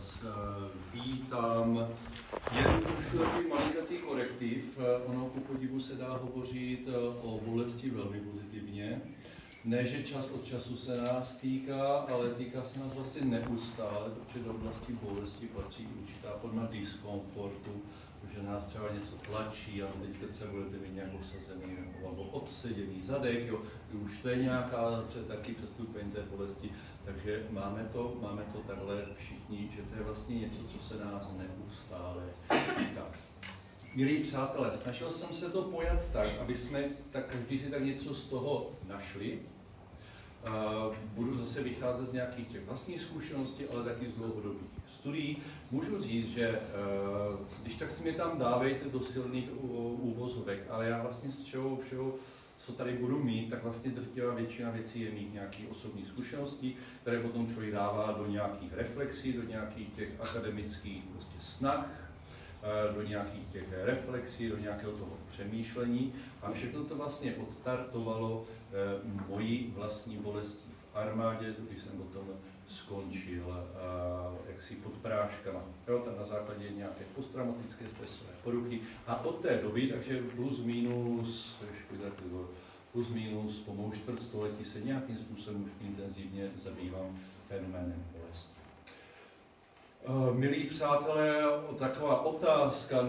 vás vítám. Jen trošku takový malinkatý korektiv. Ono ku podivu se dá hovořit o bolesti velmi pozitivně. Ne, že čas od času se nás týká, ale týká se nás vlastně neustále, protože do oblasti bolesti patří určitá forma diskomfortu, že nás třeba něco tlačí a teďka třeba budete mít nějak osazený nebo odseděný zadek, jo. Už to je nějaká taky přestupení té bolesti, takže máme to takhle všichni, že to je vlastně něco, co se nás neustále týká. Milí přátelé, snažil jsem se to pojat tak, aby jsme tak každý si tak něco z toho našli. Budu zase vycházet z nějakých těch vlastních zkušeností, ale taky z dlouhodobých studií. Můžu říct, že když tak si mě tam dávejte do silných úvozovek, ale já vlastně z všeho, co tady budu mít, tak vlastně drtivá většina věcí je mít nějaké osobní zkušenosti, které potom člověk dává do nějakých reflexí, do nějakých těch akademických prostě snah, do nějakých těch reflexí, do nějakého toho přemýšlení a všechno to vlastně odstartovalo mojí vlastní bolestí v armádě, když jsem potom skončil jaksi pod práškama. Jo, tam na základě nějaké posttraumatické stresové poruchy a od té doby, takže plus minus pomalu čtvrtstoletí se nějakým způsobem už intenzivně zabývám fenoménem bolesti. Milí přátelé, taková otázka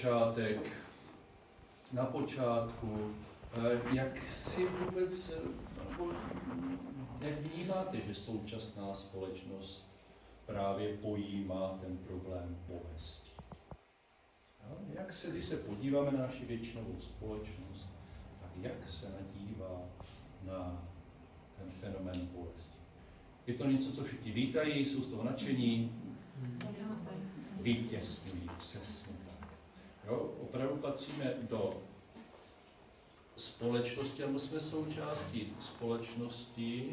na počátku, jak si vůbec, jak vnímáte, že současná společnost právě pojímá ten problém bolesti? Jak se, když se podíváme na naši většinovou společnost, tak jak se nadívá na ten fenomén bolesti? Je to něco, co všichni vítají, jsou z toho nadšení? Vítězství, přesně tak. Jo, opravdu patříme do společnosti, nebo jsme součástí společnosti,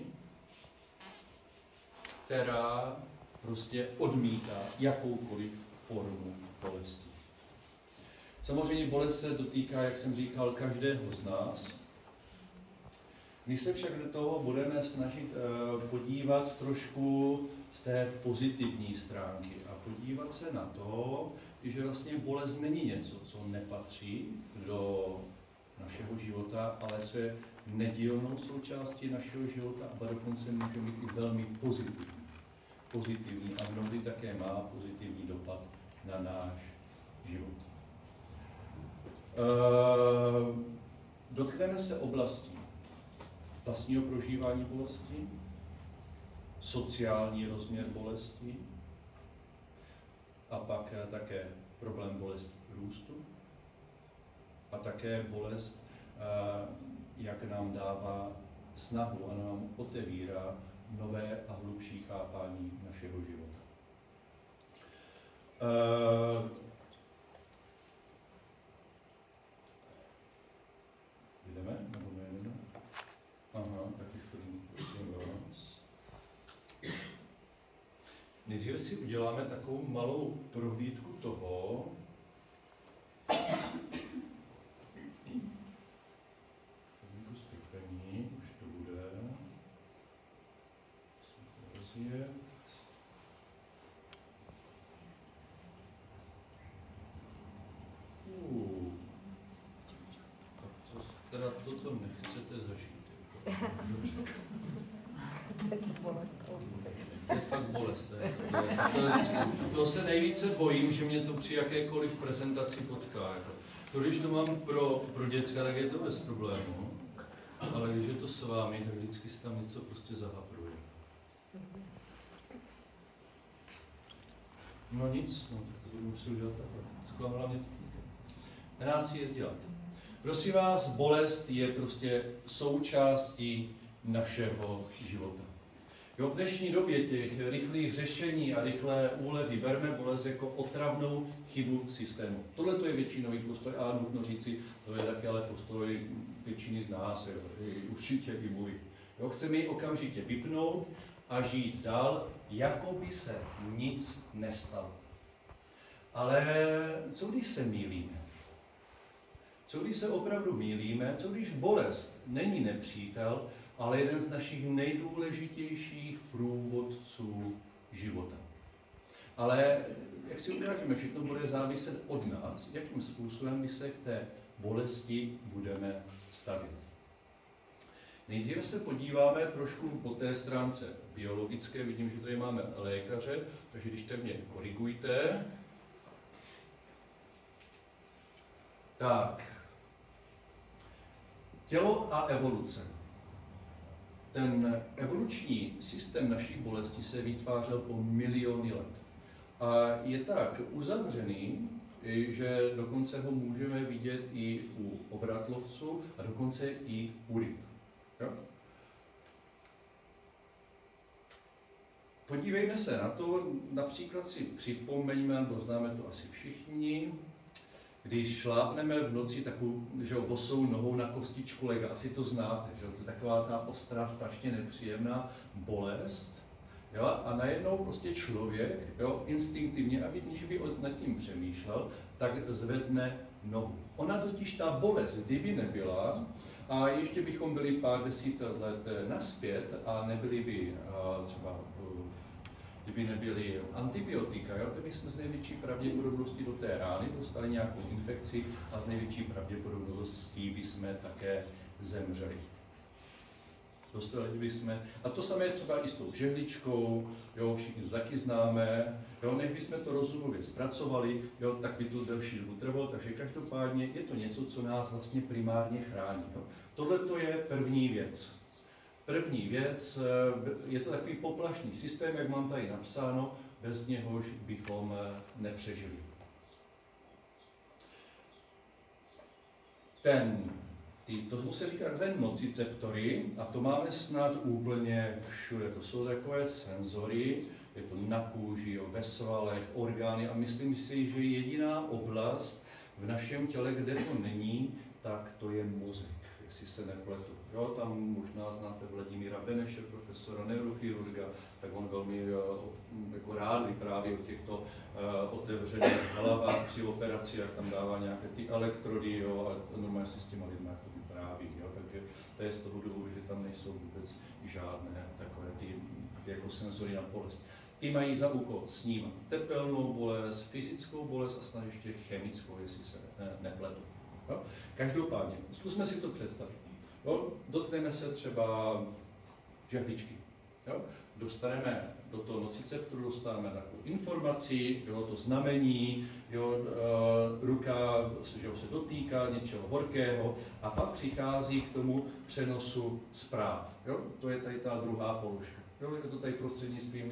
která prostě odmítá jakoukoliv formu bolesti. Samozřejmě bolest se dotýká, jak jsem říkal, každého z nás. My se však do toho budeme snažit podívat trošku z té pozitivní stránky a podívat se na to, že vlastně bolest není něco, co nepatří do našeho života, ale co je nedílnou součástí našeho života a dokonce může být i velmi pozitivní a mnohdy také má pozitivní dopad na náš život. Dotkneme se oblastí vlastního prožívání bolesti, sociální rozměr bolesti a pak také problém bolesti růstu a také bolest, jak nám dává snahu a nám otevírá nové a hlubší chápání našeho života. Jdeme? Nebo nejdeme? Aha, taky chvíli, prosím vás. Nejdříve si uděláme takovou malou prohlídku toho, už to bude. Rozjet. Teda toto nechcete zažít. To je fakt bolest. To se nejvíce bojím, že mě to při jakékoliv prezentaci potká. To, když to mám pro děcka, tak je to bez problému. Ale když je to s vámi, tak vždycky si tam něco prostě zahapruje. No nic, no, tak to musím udělat takhle. Zklamala mě to. Nedá si je dělat. Prosím vás, bolest je prostě součástí našeho života. Jo, v dnešní době těch rychlých řešení a rychlé úlevy berme bolest jako otravnou chybu systému. Tohle to je většinový postoj a nutno říci, to je taky ale postoj většiny z nás, určitě i můj. Jo, chceme ji okamžitě vypnout a žít dál, jako by se nic nestalo. Ale co když se mýlíme? Co když se opravdu mýlíme? Co když bolest není nepřítel, ale jeden z našich nejdůležitějších průvodců života? Ale jak si ukážeme, všechno bude záviset od nás, jakým způsobem my se k té bolesti budeme stavět. Nejdříve se podíváme trošku po té stránce biologické. Vidím, že tady máme lékaře, takže když tak mě korigujte. Tak. Tělo a evoluce. Ten evoluční systém naší bolesti se vytvářel po miliony let. A je tak uzavřený, že dokonce ho můžeme vidět i u obratlovců a dokonce i u ryb. Jo? Podívejme se na to, například si připomeňme, nebo známe to asi všichni, když šlápneme v noci takovou, že bosou nohou na kostičku lega, asi to znáte, že to je taková ta ostrá, strašně nepříjemná bolest. Jo? A najednou prostě člověk, jo, instinktivně, aniž by nad tím přemýšlel, tak zvedne nohu. Ona totiž ta bolest, kdyby nebyla, a ještě bychom byli pár desítek let naspět a nebyli by třeba, kdyby nebyly antibiotika, jo, kdyby jsme z největší pravděpodobností do té rány dostali nějakou infekci a z největší pravděpodobností by jsme také zemřeli. Dostali bychom, a to samé třeba i s tou žehličkou, jo, všichni to taky známe, jo, než bychom to rozumově zpracovali, jo, tak by to delší dobu trvalo, takže každopádně je to něco, co nás vlastně primárně chrání. Tohle to je první věc. První věc, je to takový poplašný systém, jak mám tady napsáno, bez něhož bychom nepřežili. To se říká nociceptory a to máme snad úplně všude. To jsou takové senzory, je to na kůži, jo, ve svalech, orgány a myslím si, že jediná oblast v našem těle, kde to není, tak to je mozek, jestli se nepletu. Jo, tam možná znáte Vladimíra Beneše, profesora neurochirurga, tak on velmi jako rád vypráví o těchto otevřených hlavách při operaci, jak tam dává nějaké ty elektrody, jo, a normálně si s těma lidmi jako vypráví. Jo, takže to je z toho důvodu, že tam nejsou vůbec žádné takové ty jako senzory na bolest. Ty mají za úkol snímat tepelnou bolest, fyzickou bolest a snad ještě chemickou, jestli se nepletu. Jo. Každopádně, zkusme si to představit. Jo, dotkneme se třeba žehličky. Jo. Dostaneme do toho nociceptoru, dostaneme takovou informaci, jo, to znamení, jo, ruka že se dotýká něčeho horkého a pak přichází k tomu přenosu zpráv. Jo. To je tady ta druhá položka. Jo, je to tady prostřednictvím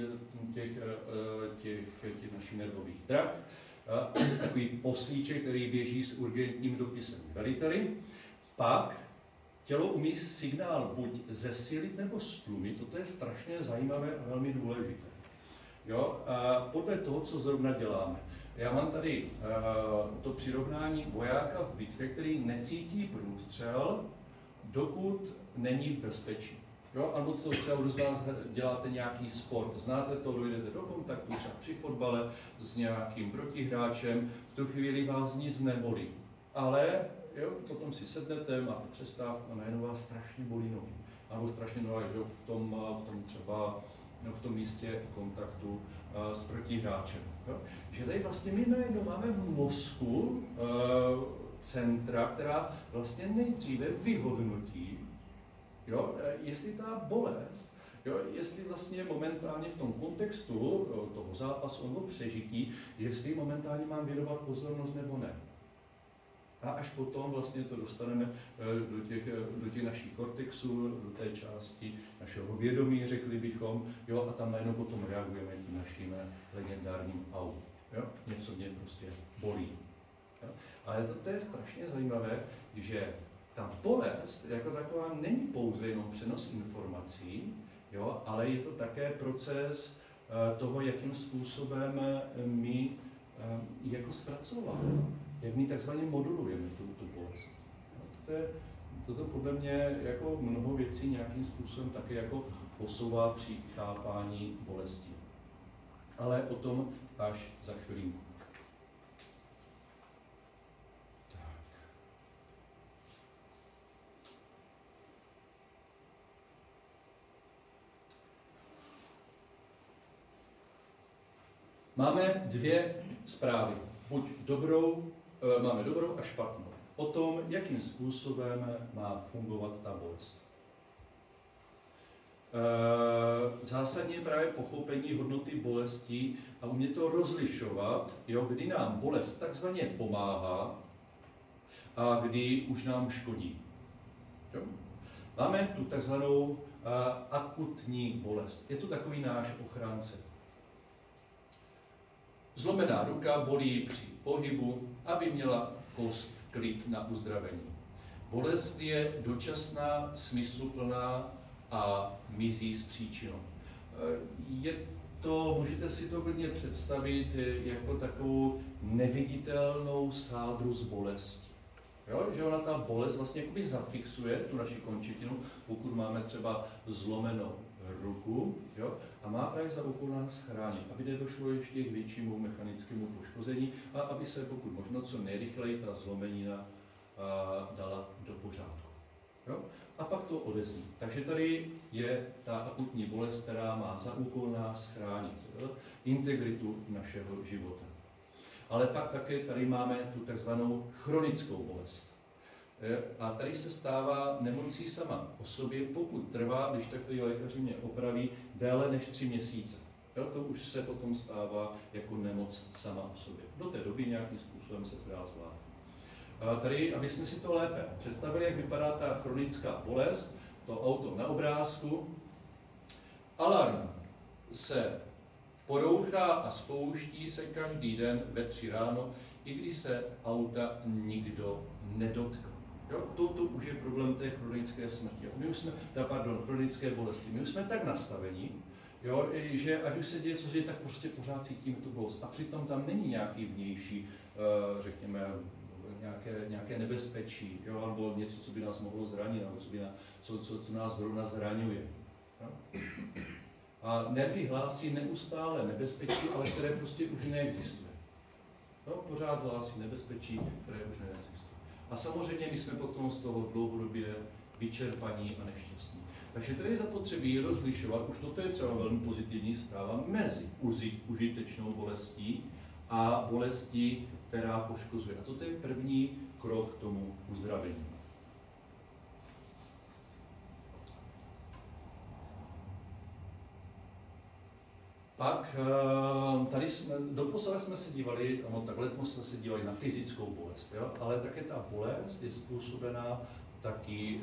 těch našich nervových drah. Takový poslíček, který běží s urgentním dopisem veliteli. Pak tělo umí signál buď zesilit nebo stlumit, toto je strašně zajímavé a velmi důležité. Jo? A podle toho, co zrovna děláme. Já mám tady to přirovnání vojáka v bitvě, který necítí průstřel, dokud není v bezpečí. Jo? Ano, to třeba z vás děláte nějaký sport, znáte to, dojdete do kontaktu třeba při fotbale s nějakým protihráčem, v tu chvíli vás nic nebolí. Ale jo, potom si sednete, máte přestávku a najednou vás strašně bolí nohy. Nebo strašně nohy, že v tom místě kontaktu s protihráčem. Jo? Že tady vlastně my najednou máme v mozku centra, která vlastně nejdříve vyhodnotí, jo, jestli ta bolest, jo, jestli vlastně momentálně v tom kontextu toho zápasu nebo přežití, jestli momentálně mám věnovat pozornost nebo ne. A až potom vlastně to dostaneme do těch našich kortexů, do té části našeho vědomí, řekli bychom, jo, a tam najednou potom reagujeme tím naším legendárním au. Jo? Něco mě prostě bolí. Jo? Ale to je strašně zajímavé, že ta bolest jako taková není pouze jenom přenos informací, jo, ale je to také proces toho, jakým způsobem my jako zpracováváme. Jak my takzvaně modulujeme tu bolest. Toto podle mě jako mnoho věcí nějakým způsobem také jako posouvá při chápání bolesti. Ale o tom až za chvilinku. Máme dvě zprávy. Máme dobrou a špatnou. O tom, jakým způsobem má fungovat ta bolest. Zásadně právě pochopení hodnoty bolesti a umět to rozlišovat, kdy nám bolest takzvaně pomáhá a kdy už nám škodí. Jo? Máme tu takzvanou akutní bolest. Je to takový náš ochránce. Zlomená ruka bolí při pohybu, aby měla kost klid na uzdravení. Bolest je dočasná, smysluplná a mizí s příčinou. Můžete si to klidně představit jako takovou neviditelnou sádru z bolesti. Jo? Že ona ta bolest vlastně jakoby zafixuje tu naši končetinu, pokud máme třeba zlomenou ruku, jo? A má právě za úkol nás chránit, aby nedošlo ještě k většímu mechanickému poškození a aby se pokud možno co nejrychleji ta zlomenina dala do pořádku. Jo? A pak to odezní. Takže tady je ta akutní bolest, která má za úkol nás chránit, integritu našeho života. Ale pak také tady máme tu takzvanou chronickou bolest. A tady se stává nemocí sama o sobě, pokud trvá, když takový lékaři mě opraví, déle než 3 měsíce. Jo, to už se potom stává jako nemoc sama o sobě. Do té doby nějakým způsobem se to dá zvládnout. Tady, aby jsme si to lépe představili, jak vypadá ta chronická bolest, to auto na obrázku. Alarm se porouchá a spouští se každý den ve 3 ráno, i když se auta nikdo nedotkl. Jo? To už je problém té chronické smrti. Chronické bolesti. My už jsme tak nastavení, jo, že ať už se děje, co se děje, tak prostě pořád cítíme tu bolest. A přitom tam není nějaký vnější, řekněme, nějaké nebezpečí, jo, nebo něco, co by nás mohlo zranit, nebo co nás zrovna zraňuje. Jo? A nervy hlásí neustále nebezpečí, ale které prostě už neexistuje. Jo? Pořád hlásí nebezpečí, které už neexistuje. A samozřejmě my jsme potom z toho dlouhodobě vyčerpaní a nešťastní. Takže tady je zapotřebí rozlišovat, už toto je třeba velmi pozitivní zpráva, mezi užitečnou bolestí a bolestí, která poškozuje. A toto je první krok k tomu uzdravení. Pak tady doposud jsme se dívali, takhle jsme se dívali na fyzickou bolest, jo? Ale také ta bolest je způsobená taky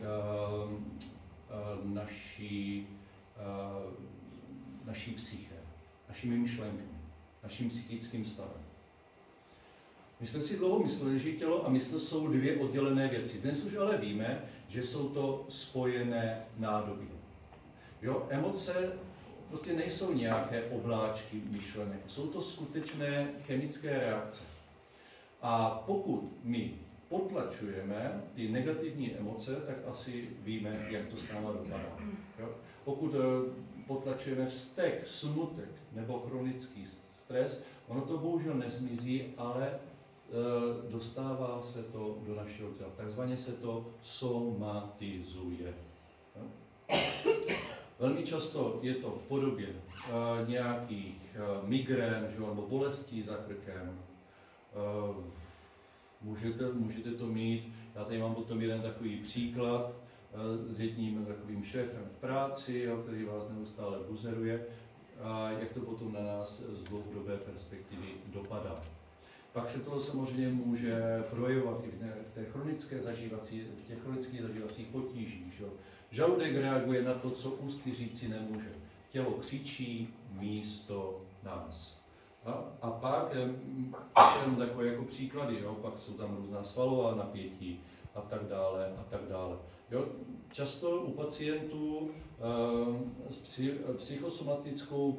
naší psyché, našimi myšlenkami, naším psychickým stavem. My jsme si dlouho mysleli, že tělo a mysl jsou 2 oddělené věci. Dnes už ale víme, že jsou to spojené nádoby. Jo? Emoce prostě nejsou nějaké obláčky myšlenek, jsou to skutečné chemické reakce. A pokud my potlačujeme ty negativní emoce, tak asi víme, jak to s náma dopadá. Jo? Pokud potlačujeme vztek, smutek nebo chronický stres, ono to bohužel nezmizí, ale dostává se to do našeho těla. Takzvaně se to somatizuje. Jo? Velmi často je to v podobě nějakých migrén, nebo bolestí za krkem. Můžete to mít, já tady mám potom jeden takový příklad s jedním takovým šéfem v práci, který vás neustále buzeruje, a jak to potom na nás z dlouhodobé perspektivy dopadá. Pak se to samozřejmě může projevovat i v těch chronických zažívacích potížích. Že? Žaludek reaguje na to, co ústy říci nemůže. Tělo křičí místo nás. A pak jsem takové jako příklady, jo? Pak jsou tam různá svalová napětí a tak dále a tak dále. Jo? Často u pacientů s psychosomatickou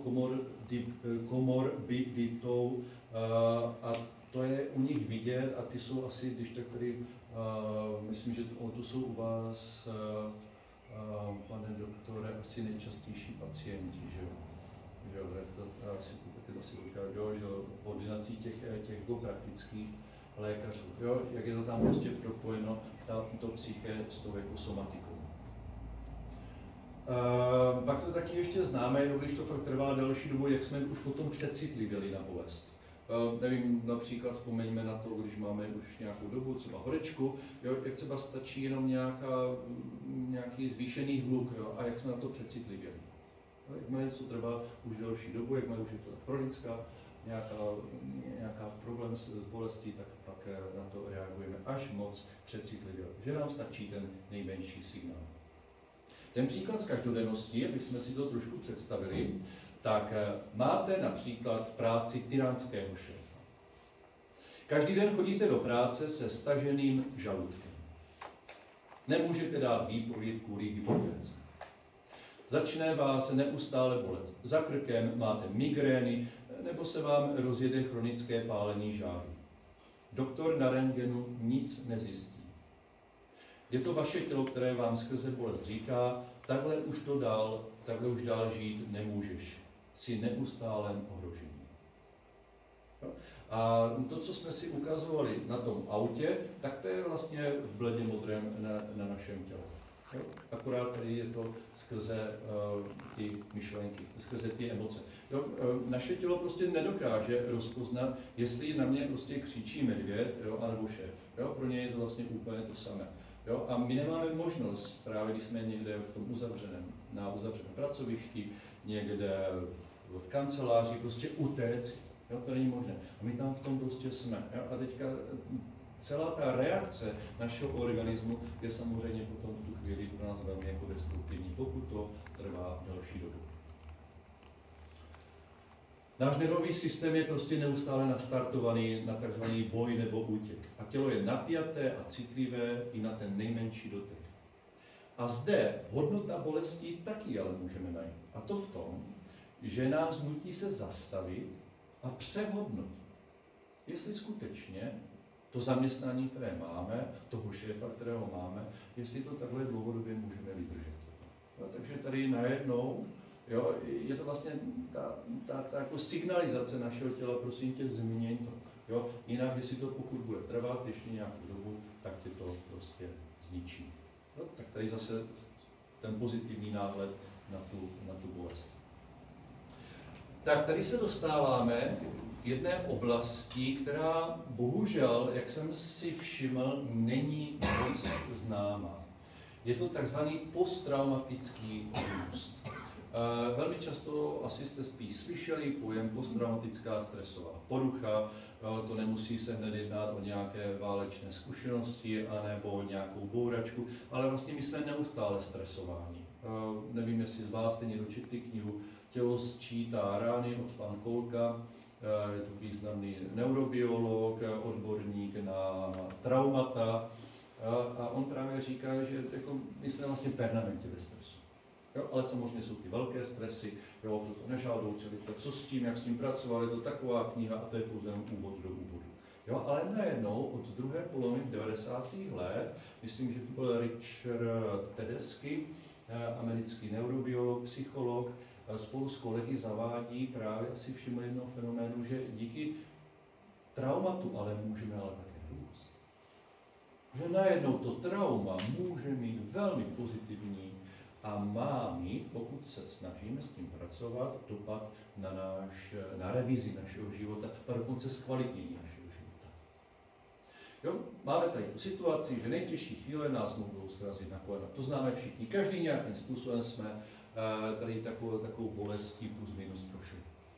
komorbiditou a to je u nich vidět a ty jsou asi, když tak tady, myslím, že to jsou u vás, pane doktore, asi nejčastější pacienti, že jo? To asi že ordinací těch praktických lékařů. Jo? Jak je to tam prostě propojeno, to psyché s tou jako somatikou. Pak to taky ještě známe, když to fakt trvá delší dobu, jak jsme už potom přecitlivěli na bolest. Nevím, například vzpomeňme na to, když máme už nějakou dobu, třeba horečku, jo, jak třeba stačí jenom nějaký zvýšený hluk, jo, a jak jsme na to přecitlivěli. Jakmile něco trvá už delší dobu, jakmile už je to chronická, nějaká problém s bolestí, tak pak na to reagujeme až moc přecitlivě, že nám stačí ten nejmenší signál. Ten příklad z každodennosti, aby jsme si to trošku představili, tak máte například v práci tyránského šéfa. Každý den chodíte do práce se staženým žaludkem. Nemůžete dát výpověď kvůli hypotéze. Začne vás neustále bolet za krkem, máte migrény, nebo se vám rozjede chronické pálení žáhy. Doktor na rentgenu nic nezjistí. Je to vaše tělo, které vám skrze bolest říká, takhle už dál žít nemůžeš. Jsi neustálém ohrožení. A to, co jsme si ukazovali na tom autě, tak to je vlastně v bledě modrém na našem těle. Akorát tady je to skrze ty myšlenky, skrze ty emoce. Naše tělo prostě nedokáže rozpoznat, jestli na mě prostě křičí medvěd, anebo šéf. Pro ně je to vlastně úplně to samé. A my nemáme možnost, právě když jsme někde v tom na uzavřeném pracovišti, někde v kanceláři, prostě utéct. To není možné. A my tam v tom prostě jsme. A teďka celá ta reakce našeho organismu je samozřejmě potom v tu chvíli pro nás velmi jako destruktivní, pokud to trvá delší dobu. Náš nervový systém je prostě neustále nastartovaný na tzv. Boj nebo útěk. A tělo je napjaté a citlivé i na ten nejmenší dotek. A zde hodnota bolesti taky ale můžeme najít. A to v tom, že nás nutí se zastavit a přehodnotit. Jestli skutečně to zaměstnání, které máme, toho šéfa, kterého máme, jestli to takhle dlouhodobě můžeme vydržet. Takže tady najednou, je to vlastně ta jako signalizace našeho těla, prosím tě, změň to. Jinak, jestli to pokud bude trvat ještě nějakou dobu, tak tě to prostě zničí. Tak tady zase ten pozitivní náhled na tu bolest. Tak tady se dostáváme k jedné oblasti, která bohužel, jak jsem si všiml, není moc známá. Je to takzvaný posttraumatický růst. Velmi často asi jste spíš slyšeli pojem posttraumatická stresová porucha. To nemusí se hned jednat o nějaké válečné zkušenosti anebo nějakou bouračku, ale vlastně my jsme neustále stresováni. Nevím, jestli z vás jste někdo četli knihu Tělo sčítá rány od Van Kolka. Je to významný neurobiolog, odborník na traumata. A on právě říká, že jako my jsme vlastně permanentně ve stresu. Ale samozřejmě jsou ty velké stresy, to nežádoucí, co s tím, jak s tím pracovat, je to taková kniha a to je pouze úvod do úvodu. Ale najednou od druhé poloviny 90. let, myslím, že to byl Richard Tedeschi, americký neurobiolog, psycholog, spolu s kolegy zavádí právě asi všiml jednoho fenoménu, že díky traumatu ale můžeme také růst. Že najednou to trauma může mít velmi pozitivní a má mít, pokud se snažíme s tím pracovat, dopad na revizi našeho života a dokonce zkvalitnění našeho života. Máme tady tu situaci, že nejtěžší chvíle nás mohou srazit na kolena. To známe všichni. Každý nějakým způsobem jsme tady takovou bolestí plus minus prošli.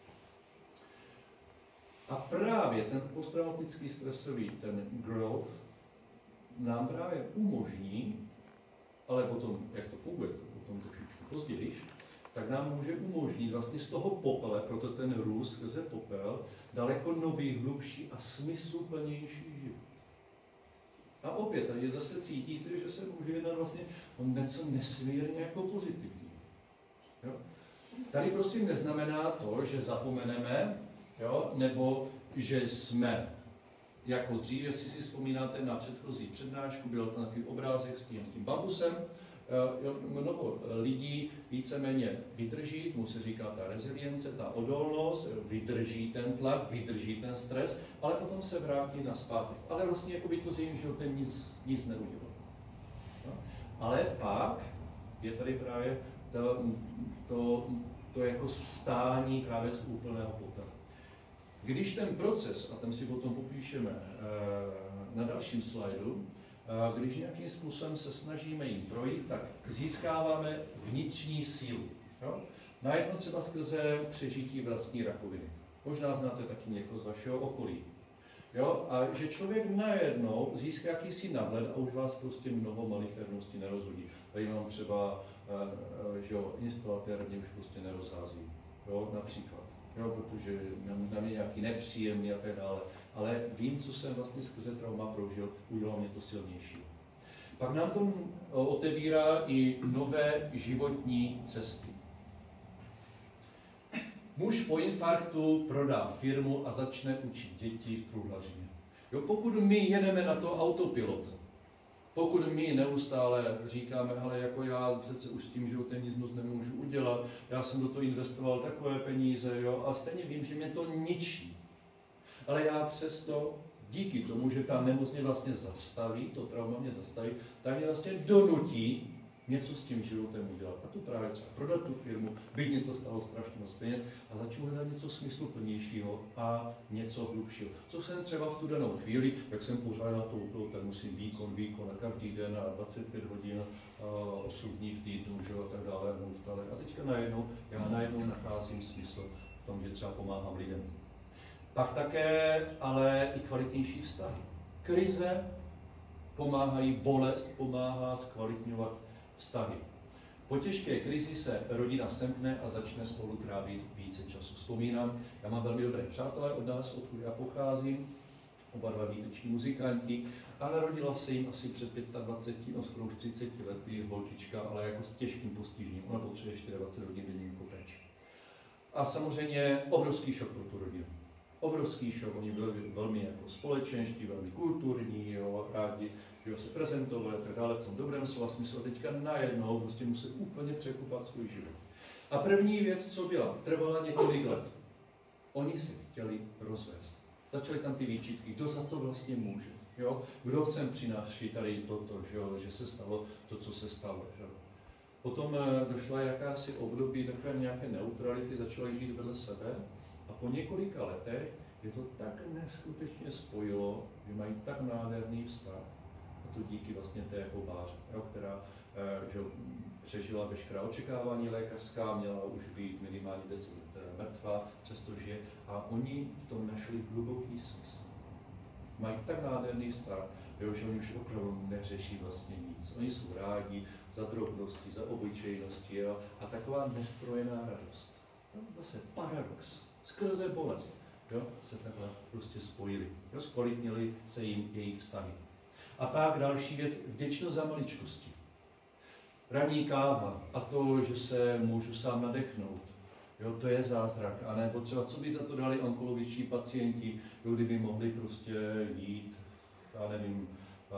A právě ten posttraumatický stresový, ten growth, nám právě umožní, ale potom, jak to funguje, to potom trošičku později, tak nám může umožnit vlastně z toho popele, proto ten růst skrze popel, daleko nový, hlubší a smysluplnější život. A opět, tady zase cítíte, že se může jednat vlastně o něco nesmírně jako pozitivní. Tady prosím neznamená to, že zapomeneme, nebo že jsme jako dřív, jestli si vzpomínáte na předchozí přednášku, byl tam takový obrázek s tím bambusem. Mnoho lidí víceméně vydrží, tomu se říká ta rezilience, ta odolnost, vydrží ten tlak, vydrží ten stres, ale potom se vrátí nazpátek. Ale vlastně jako by to s jejím životem nic neudělalo. Ale pak je tady právě to jako vstání právě z úplného popela. Když ten proces, a ten si potom popíšeme na dalším slajdu, když nějakým způsobem se snažíme jim projít, tak získáváme vnitřní sílu. Jo? Najednou třeba skrze přežití vlastní rakoviny. Možná znáte taky někoho z vašeho okolí. Jo? A že člověk najednou získá jakýsi nadhled a už vás prostě mnoho malicherností nerozhodí. Tady mám třeba instalatér, mě už prostě nerozhází. Jo? Například. Jo? Protože na mě nějaký nepříjemný a tak dále. Ale vím, co jsem vlastně skrze trauma prožil, udělalo mě to silnější. Pak nám to otevírá i nové životní cesty. Muž po infarktu prodá firmu a začne učit děti v truhlařině. Jo, pokud my jedeme na to autopilot, pokud my neustále říkáme, ale jako já přece už s tím životem nic moc nemůžu udělat, já jsem do toho investoval takové peníze, jo, a stejně vím, že mě to ničí. Ale já přesto, díky tomu, že ta nemoc mě vlastně zastaví, to trauma mě zastaví, tak mě vlastně donutí něco s tím životem udělat. A to právě třeba prodat tu firmu, byť mě to stalo strašně moc peněz a začnu hledat něco smysluplnějšího a něco hlubšího. Co jsem třeba v tu danou chvíli, jak jsem pořád na to upil, tak musím výkon a každý den a 25 hodin, 8 dní v týdnu, že, a tak dále. A teďka já najednou nacházím smysl v tom, že třeba pomáhám lidem. Pak také ale i kvalitnější vztahy. Krize pomáhají, bolest pomáhá zkvalitňovat vztahy. Po těžké krizi se rodina semkne a začne spolu trávit více času. Vzpomínám, já mám velmi dobré přátelé od nás, odkud já pocházím, oba dva výteční muzikanti, a narodila se jim asi před 25, skoro už 30 lety holčička, ale jako s těžkým postižením. Ona potřebuje 24 hodin denně jako péči. A samozřejmě obrovský šok pro tu rodinu. Obrovský šok, oni byli velmi jako společenští, velmi kulturní, jo, rádi, že se prezentovali a tak dále v tom dobrém slova smyslu. A teďka najednou prostě musí úplně překupat svůj život. A první věc, co byla, trvala několik let. Oni se chtěli rozvést. Začaly tam ty výčitky, kdo za to vlastně může. Jo? Kdo sem přináší tady toto, že se stalo to, co se stalo. Že? Potom došla jakási období takové nějaké neutrality, začaly žít vedle sebe. A po několika letech je to tak neskutečně spojilo, že mají tak nádherný vztah, a to díky vlastně té jako Báře, která že přežila veškerá očekávání lékařská, měla už být minimálně 10 let mrtvá, přestože a oni v tom našli hluboký smysl. Mají tak nádherný vztah, že oni už opravdu neřeší vlastně nic. Oni jsou rádi za drobnosti, za obyčejnosti, jo? A taková nestrojená radost. No, zase paradox. Skrze bolest, jo, se takhle prostě spojili, jo, zkvalitnili se jim jejich vztahy. A pak další věc, vděčnost za maličkosti. Ranní káva a to, že se můžu sám nadechnout, jo, to je zázrak. A nebo třeba, co by za to dali onkologičtí pacienti, jo, kdyby mohli prostě jít, já nevím,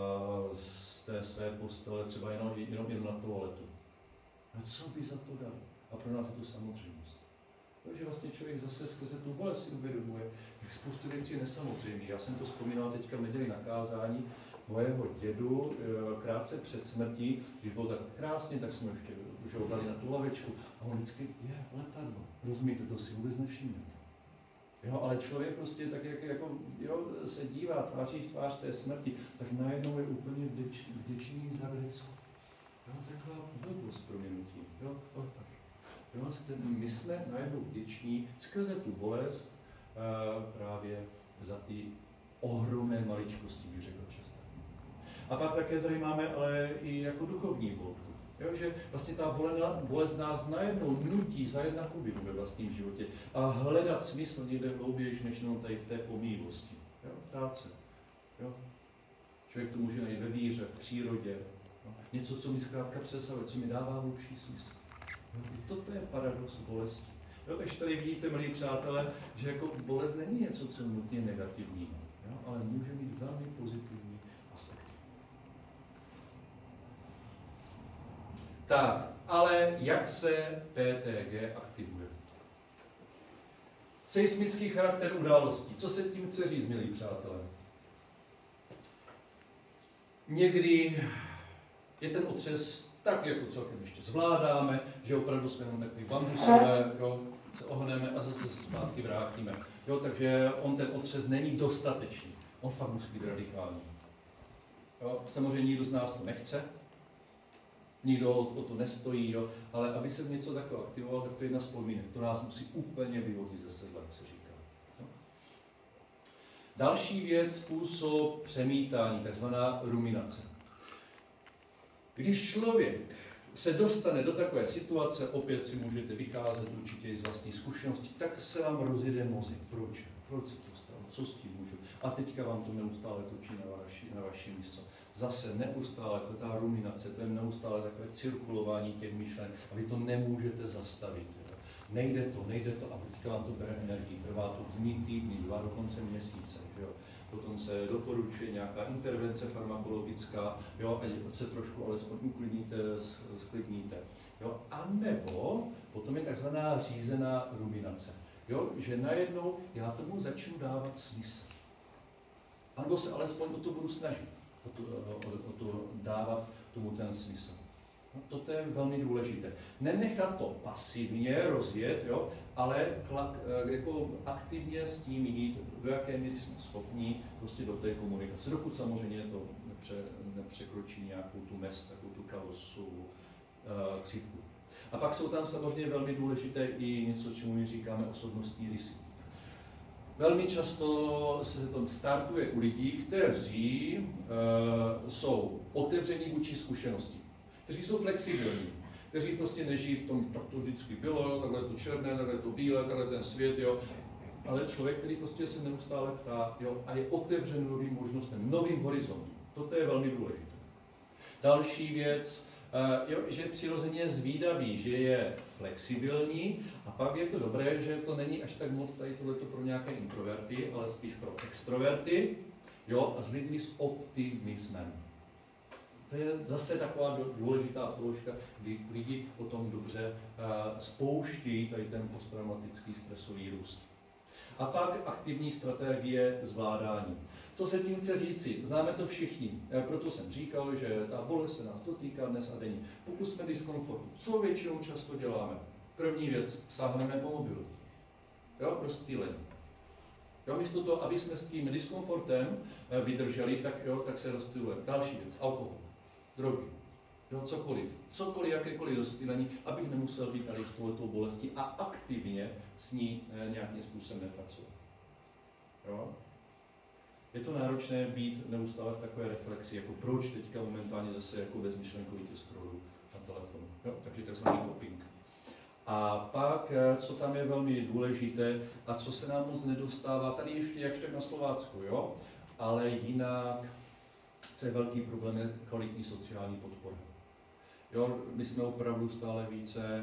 z té své postele třeba jenom na toaletu. A co by za to dali? A pro nás je to samozřejmost. Takže vlastně člověk zase skrze tu bolest si uvědomuje, jak spoustu věcí je nesamozřejmý. Já jsem to vzpomínal teďka v neděli na kázání mojeho dědu krátce před smrtí, když byl tak krásně, tak jsme už ho dali na tu lavečku a on vždycky je letadlo. Rozumíte, to si vůbec nevšimnete. Jo, ale člověk prostě tak, jak jako, jo, se dívá tváří v tvář té smrti, tak najednou je úplně vděčný za něco. Jo, taková blbost proměnutí. Jo, tak. Jo, my jsme najednou vděční skrze tu bolest právě za ty ohromné maličkosti, bych řekl často. A pak také tady máme ale i jako duchovní hloubku. Že vlastně ta bolest nás najednou nutí zajednat hlubinu ve vlastním životě a hledat smysl někde hlouběji, než jenom tady v té pomývosti. Ptát se. Jo? Člověk to může najít ve víře, v přírodě. Jo? Něco, co mi zkrátka přesahuje, co mi dává hlubší smysl. Toto je paradox bolesti. Jo, takže tady vidíte, milí přátelé, že jako bolest není něco, co je nutně negativní, jo, ale může mít velmi pozitivní aspekt. Tak, ale jak se PTG aktivuje? Seismický charakter událostí. Co se tím chce říct, milí přátelé? Někdy je ten otřes tak jako celkem ještě zvládáme, že opravdu jsme jenom takový bambusové, jo, se ohneme a zase se zpátky vrátíme. Jo, takže on ten otřes není dostatečný. On fakt musí být radikální. Jo, samozřejmě nikdo z nás to nechce, nikdo o to nestojí, jo, ale aby se něco takové aktivovalo, tak to je jedna z podmínek. To nás musí úplně vyhodit ze sedla, jak se říká. Jo. Další věc, způsob přemítání, takzvaná ruminace. Když člověk se dostane do takové situace, opět si můžete vycházet určitě i z vlastní zkušenosti, tak se vám rozjede mozek. Proč? Proč se to stalo? Co s tím můžu? A teďka vám to neustále točí na vaši mysl. Zase neustále, to je ta ruminace, to je neustále takové cirkulování těch myšlenek a vy to nemůžete zastavit. Jo. Nejde to a teďka vám to bere energii. Trvá to dní, týdny, 2 dokonce měsíce. Jo. Potom se doporučuje nějaká intervence farmakologická, jo, ať se trošku alespoň uklidníte, sklidníte. Jo. A nebo potom je takzvaná řízená ruminace. Jo, že najednou já tomu začnu dávat smysl. A nebo se alespoň o to budu snažit, o to dávat tomu ten smysl. No, toto je velmi důležité. Nenechat to pasivně rozjet, jo, ale jako aktivně s tím jít, do jaké míry jsme schopni prostě do té komunikace. Dokud samozřejmě to nepřekročí nějakou tu mez, takovou tu kalosovou křivku. A pak jsou tam samozřejmě velmi důležité i něco, čemu my říkáme osobnostní rysy. Velmi často se to startuje u lidí, kteří jsou otevření vůči zkušenosti, kteří jsou flexibilní, kteří prostě nežijí v tom, tak to vždycky bylo, takhle to černé, takhle to bílé, takhle ten svět, jo. Ale člověk, který prostě se neustále ptá, jo, a je otevřen novým možnostem, novým horizontům. Toto je velmi důležité. Další věc, jo, že je přirozeně zvídavý, že je flexibilní a pak je to dobré, že to není až tak moc tady tohleto pro nějaké introverty, ale spíš pro extroverty, jo, a s lidmi s optimismem. To je zase taková důležitá položka, kdy lidi potom dobře spouští tady ten posttraumatický stresový růst. A pak aktivní strategie zvládání. Co se tím chce říci? Známe to všichni. Proto jsem říkal, že ta bolest se nás dotýká dnes a denně. Pokud jsme diskomfortu, co většinou často děláme? První věc, sáhneme po mobilu. Jo, rozptýlení. Jo, místo toho, aby jsme s tím diskomfortem vydrželi, tak se rozptýlujeme. Další věc, alkohol, drogy, jo, cokoliv, jakékoliv rozptýlení, abych nemusel být tady s touhletou bolestí a aktivně s ní nějakým způsobem nepracovat. Jo? Je to náročné být neustále v takové reflexi, jako proč teďka momentálně zase jako bezmyšlenkovitě scrollu na telefonu. Jo? Takže takzvaný coping. A pak, co tam je velmi důležité a co se nám moc nedostává, tady ještě jakž tak na Slovácku, jo? Ale jinak, co je velký problém, je kvalitní sociální podpora. Jo? My jsme opravdu stále více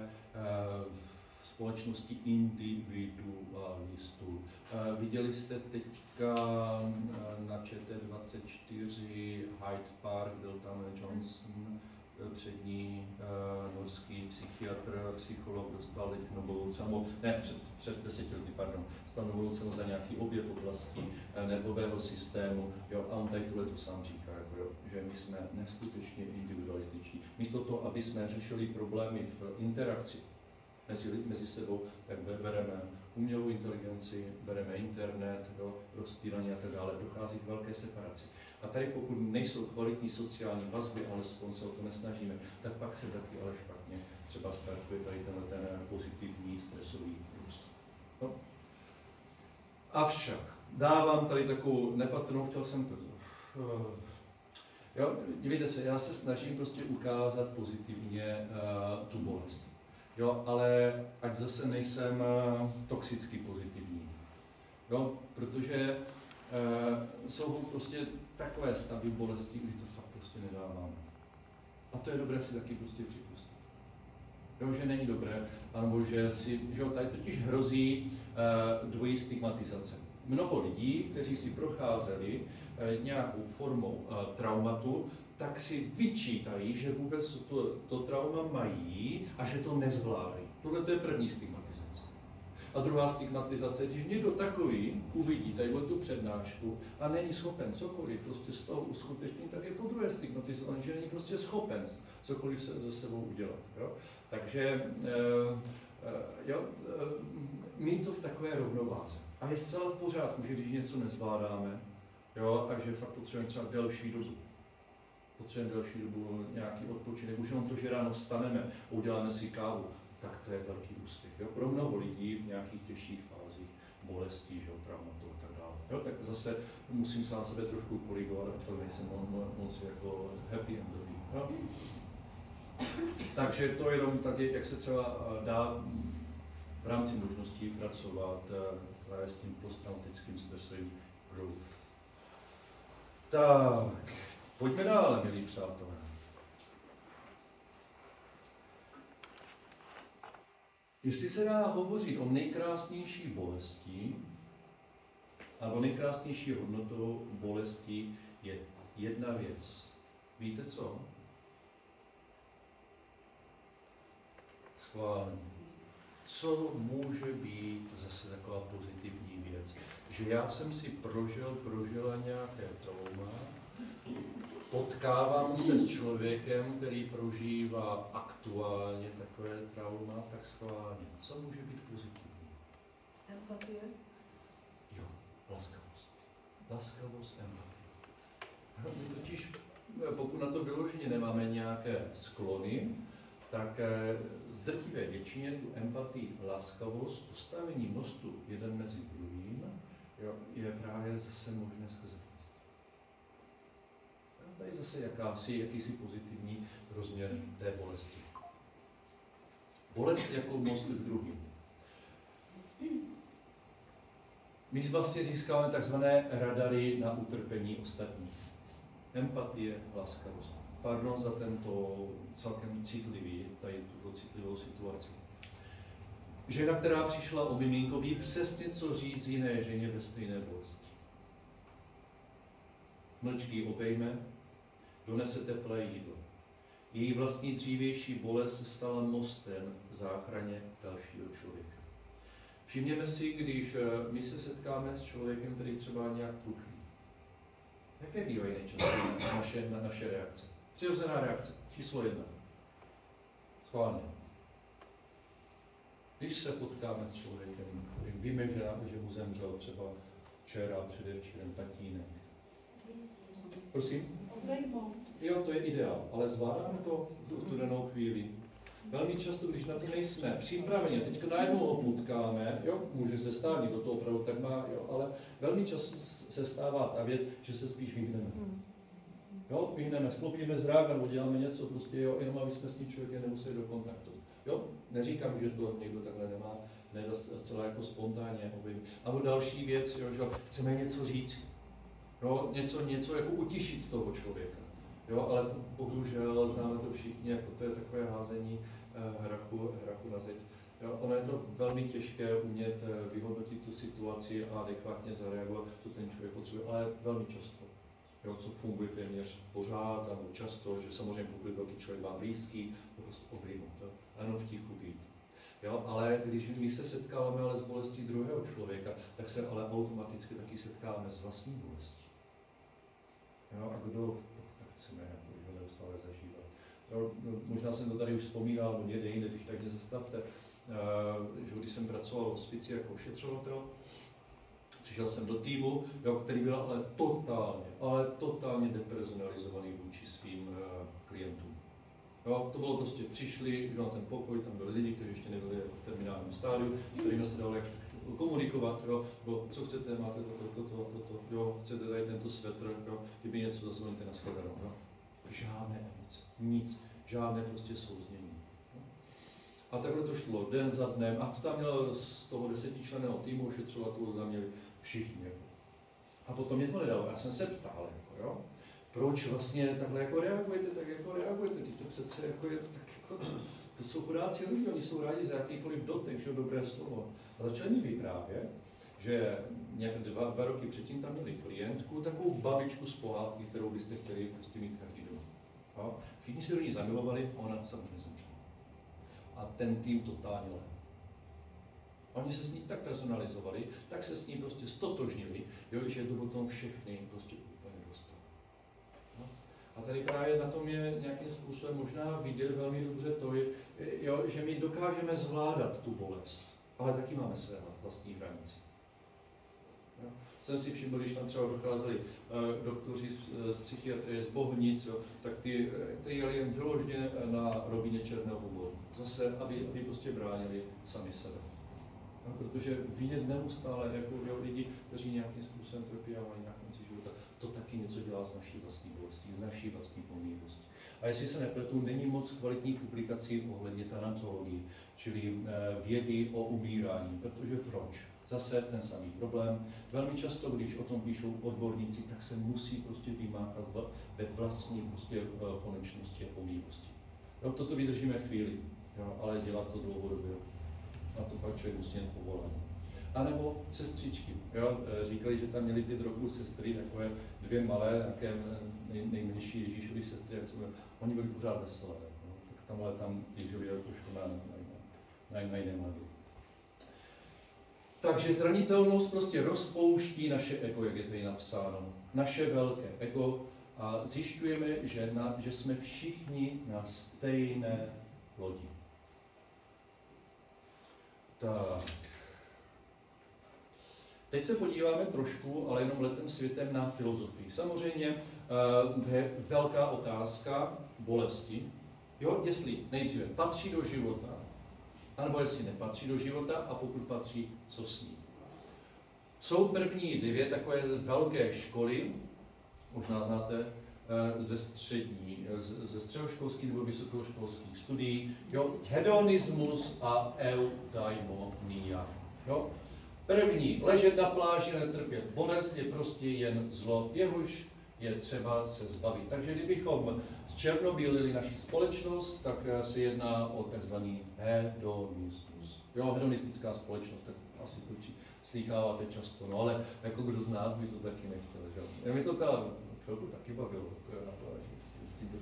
v společnosti individualistů. Viděli jste teďka na ČT24 Hyde Park, byl tam Johnson, přední norský psychiatr, psycholog, dostal teď Nobelovu cenu, ne, před 10 lety, pardon, dostal Nobelovu cenu za nějaký objev v oblasti nervového systému, jo, a on tady tohle sám říká, jako, jo, že my jsme neskutečně individualističní. Místo toho, aby jsme řešili problémy v interakci mezi sebou, tak bereme umělou inteligenci, bereme internet, rozptýlení a tak dále, dochází k velké separaci. A tady pokud nejsou kvalitní sociální vazby, alespoň se o to nesnažíme, tak pak se taky ale špatně třeba startuje tady ten pozitivní stresový růst. No. Avšak dávám tady takovou nepatrnou, chtěl jsem to. Jo, dívejte se, já se snažím prostě ukázat pozitivně tu bolest. Jo, ale ať zase nejsem toxicky pozitivní. Jo, protože jsou prostě takové stavy bolesti, kdy to fakt prostě nedáváme. A to je dobré si taky prostě připustit. Jo, že není dobré, anebo že tady totiž hrozí dvojí stigmatizace. Mnoho lidí, kteří si procházeli nějakou formou traumatu, tak si vyčítají, že vůbec to trauma mají a že to nezvládají. Tohle to je první stigmatizace. A druhá stigmatizace, když někdo takový uvidí tady tu přednášku a není schopen cokoliv prostě z toho uskutečnit, tak je po druhé stigmatizovaný, že není prostě schopen cokoliv se sebou udělat. Jo? Takže mít to v takové rovnováze. A je zcela v pořádku, že když něco nezvládáme, jo, a že fakt potřebujeme třeba delší dobu nějaký odpočinek, už jenom to, že ráno vstaneme a uděláme si kávu, tak to je velký úspěch. Jo? Pro mnoho lidí v nějakých těžších fázích bolestí, traumatu a tak dále. Jo? Tak zase musím sám sebe trošku korigovat, a fakt nejsem moc jako happy endový. Jo? Takže to jenom tak, jak se třeba dá v rámci možností pracovat právě s tím posttraumatickým stresovým growth. Tak, pojďme dále, milí přátelé. Jestli se dá hovořit o nejkrásnější bolesti, nebo nejkrásnější hodnotou bolesti je jedna věc. Víte co? Schválně. Co může být zase taková pozitivní věc? Že já jsem si prožila nějaké trauma, potkávám se s člověkem, který prožívá aktuálně takové trauma, tak schválně. Co může být pozitivní? Empatie? Jo, laskavost. Laskavost, empatie. My totiž, pokud na to vyloženě nemáme nějaké sklony, tak v drtivé většině tu empatii, laskavost, postavení mostu jeden mezi druhým, jo, je právě zase možné skrze vlast. To je zase jakýsi pozitivní rozměr té bolesti. Bolest jako most k druhým. My vlastně získáme takzvané radary na utrpení ostatních. Empatie, laskavost. Pardon za tento celkem citlivý, tady tuto citlivou situaci. Žena, která přišla o miminko, ví přesně, co říct jiné ženě ve stejné bolesti. Mlčky obejme, donese teplé jídlo. Její vlastní dřívější bolest se stala mostem k záchraně dalšího člověka. Všimněme si, když my se setkáme s člověkem, který třeba nějak truchlí. Jaké bývají nejčastěji naše reakce? Přirozená reakce, číslo 1. Schválně. Když se potkáme s člověkem, víme, že mu zemřel třeba včera, předevčírem tatínek. Prosím? Jo, to je ideál, ale zvládáme to v tu danou chvíli. Velmi často, když na to nejsme připraveni, teďka najednou ho potkáme, jo, může se stát, někdo to opravdu tak má, jo, ale velmi často se stává ta věc, že se spíš vyhneme. Jo, vyhneme, sklopíme zrak nebo děláme něco, prostě, jo, jenom aby jsme s tím člověkem nemuseli do kontaktu. Jo, neříkám, že to někdo takhle nemá, nedá zcela jako spontánně objevit. A další věc, jo, že chceme něco říct, jo, něco jako utišit toho člověka. Jo, ale to, bohužel známe to všichni, jako to je takové házení hrachu na zeď. Jo, ono je to velmi těžké umět vyhodnotit tu situaci a adekvátně zareagovat, co ten člověk potřebuje, ale velmi často. Jo, co funguje téměř pořád nebo často, že samozřejmě pokud je velký člověk vám blízký, to prostě oblíbnout, a jenom v tichu být. Jo, ale když my se setkáváme ale s bolestí druhého člověka, tak se ale automaticky taky setkáváme s vlastní bolestí. Jo, a kdo tak chceme jako neustále zažívat. Jo, možná jsem to tady už vzpomínal, nebo někde jinde, když tak mě zastavte, že když jsem pracoval v hospici jako ošetřovatel, přišel jsem do týmu, jo, který byl ale totálně depersonalizovaný vůči svým klientům. Jo, to bylo prostě, přišli, že na ten pokoj, tam byli lidi, kteří ještě nebyli v terminálním stádiu, s kterými se dalo jak komunikovat, jo, bylo, co chcete, máte toto, jo, chcete tady tento svetr, jo, kdyby něco zazvoníte na shledanou, jo. Žádné emoce, nic, žádné prostě souznění. Jo. A takhle to šlo den za dnem, a to tam mělo z toho 10členného týmu ošetřovatelů, tam měli všichni. Jako. A potom mě to nedalo, já jsem se ptal, jako, jo, proč vlastně takhle jako reagujete, tak jako reagujete, to přece jako je, tak jako, to jsou chudáci lidi, oni jsou rádi za jakýkoliv dotek, že dobré slovo. A začali mi vyprávět, že nějak dva roky předtím tam měli klientku, takovou babičku z pohádky, kterou byste chtěli prostě mít každý den. Jo? Všichni se do ní zamilovali a ona samozřejmě zemřela. A ten tým totálně lehne. A oni se s ní tak personalizovali, tak se s ní prostě stotožnili, jo, že to potom všechny prostě úplně dostalo. No. A tady právě na tom je nějakým způsobem možná vidět velmi dobře to, jo, že my dokážeme zvládat tu bolest, ale taky máme své vlastní hranice. Jo. Jsem si všiml, když tam třeba docházeli doktoři z psychiatrie, z Bohnic, jo, tak ty jeli jen vyloženě na rovině černého humoru. Zase, aby prostě bránili sami sebe. No, protože vidět neustále jako lidi, kteří nějakým způsobem trpí a mají na konci života, to taky něco dělá z naší vlastní bolesti, z naší vlastní pomývosti. A jestli se nepletu, není moc kvalitní publikací ohledně tanatologii, čili vědy o umírání. Protože proč? Zase ten samý problém. Velmi často, když o tom píšou odborníci, tak se musí prostě vymáhat ve vlastní prostě konečnosti a pomývosti. No, toto vydržíme chvíli, jo, ale dělat to dlouhodobě. Na to fakt člověk musí jen povolání. A nebo sestřičky. Jo? Říkali, že tam měli 5 roků sestry, takové 2 malé, také nejmenší Ježíšovy sestry, jak jsme, oni byli pořád veselé. Jo? Tak tam ty žili trošku na jiné mladí. Takže zranitelnost prostě rozpouští naše ego, jak je tady napsáno. Naše velké ego a zjišťujeme, že jsme všichni na stejné lodi. Tak. Teď se podíváme trošku, ale jenom letem světem na filozofii. Samozřejmě to je velká otázka bolesti. Jo, jestli nejdříve patří do života, anebo jestli nepatří do života a pokud patří, co s ní. Jsou první 2 takové velké školy, možná znáte, ze středoškolských nebo vysokoškolských studií, jo, hedonismus a eudaimonia. Jo. První, ležet na pláži, netrpět bolest je prostě jen zlo, jehož je třeba se zbavit. Takže kdybychom zčernobílili naši společnost, tak se jedná o takzvaný hedonismus. Jo, hedonistická společnost, tak asi to slýcháváte často, no ale jako kdo z nás by to taky nechtěl, že? Mě to chvilku taky bavilo, na pláži, s tím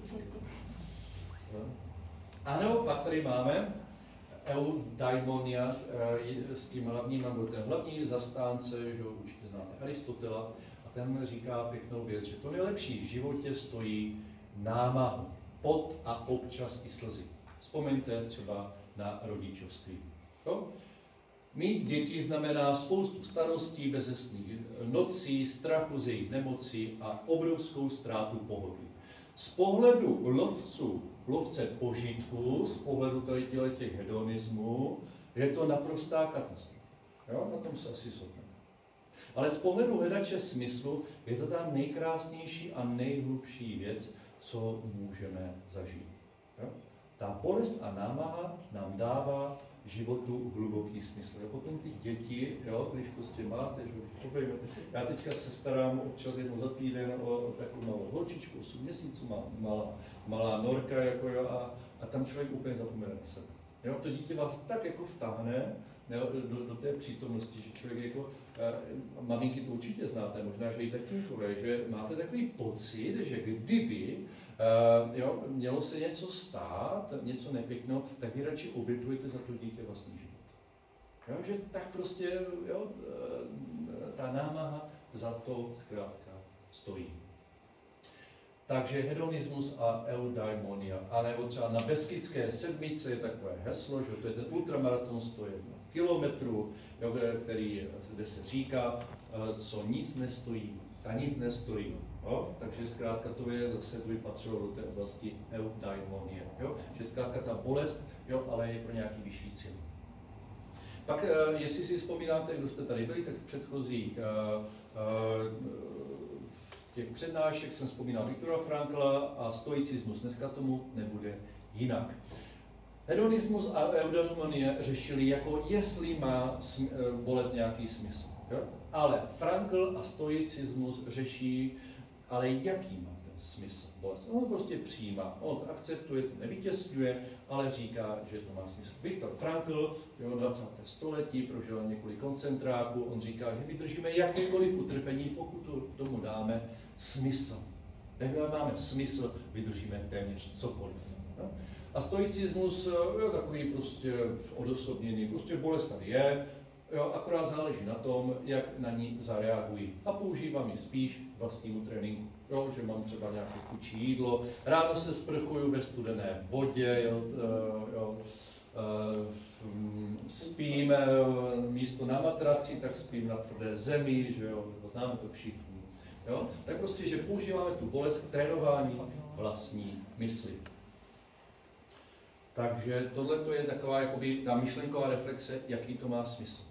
a nebo pak tady máme eudaimonia s tím hlavním, nebo ten hlavní zastánce, že určitě znáte Aristotela, a ten říká pěknou věc, že to nejlepší v životě stojí námahu, pot a občas i slzy. Vzpomeňte třeba na rodičovství. Jo? Mít děti znamená spoustu starostí, bezesných nocí, strachu z jejich nemocí a obrovskou ztrátu pohodlí. Z pohledu lovce požitku, z pohledu tady těch hedonismů, je to naprostá katastrofa. Jo? Na tom se asi shodneme. Ale z pohledu hledače smyslu je to ta nejkrásnější a nejhlubší věc, co můžeme zažít. Jo? Ta bolest a námaha nám dává životu hluboký smysl. A potom ty děti, jo, když prostě máte, že já teďka se starám občas jednou za týden o takovou malou holčičku, 8 měsíců, malá norka, jako jo, a tam člověk úplně zapomene na sebe. Jo, to dítě vás tak jako vtáhne do té přítomnosti, že člověk jako, maminky to určitě znáte, možná, že i tatínkové, že máte takový pocit, že kdyby jo, mělo se něco stát, něco nepěkného, tak vy radši obětujete za to dítě vlastní život. Jo, že tak prostě jo, ta námaha za to zkrátka stojí. Takže hedonismus a eudaimonia. A nebo třeba na Beskydské sedmice je takové heslo, že to je ten ultramaraton 101 kilometrů, kde se říká, co nic nestojí, za nic nestojí. Jo? Takže zkrátka to je zase, to by patřilo do té oblasti eudaimonie. Jo? Že zkrátka ta bolest, jo, ale je pro nějaký vyšší cíl. Pak, jestli si vzpomínáte, kdo jste tady byli, tak z předchozích těch přednášek jsem vzpomínal Viktora Frankla a stoicismus. Dneska tomu nebude jinak. Hedonismus a eudaimonie řešili, jako jestli má bolest nějaký smysl. Jo? Ale Frankl a stoicismus řeší, ale jaký má ten smysl bolest. On prostě přijímá, on to akceptuje, to nevytěsňuje, ale říká, že to má smysl. Viktor Frankl, 20. století, prožil několik koncentráků, on říká, že vydržíme jakékoliv utrpení, pokud tomu dáme smysl. Jakmile máme smysl, vydržíme téměř cokoliv. A stoicismus je takový prostě odosobněný, prostě bolest tady je, Jo, akorát záleží na tom, jak na ní zareagují. A používám ji spíš k vlastnímu tréninku. Jo, že mám třeba nějaké chudší jídlo, ráno se sprchuju ve studené vodě, spím místo na matraci, tak spím na tvrdé zemi, že jo, známe to všichni. Jo? Tak prostě, že používáme tu bolest k trénování vlastní mysli. Takže tohle je taková jakoby, ta myšlenková reflexe, jaký to má smysl.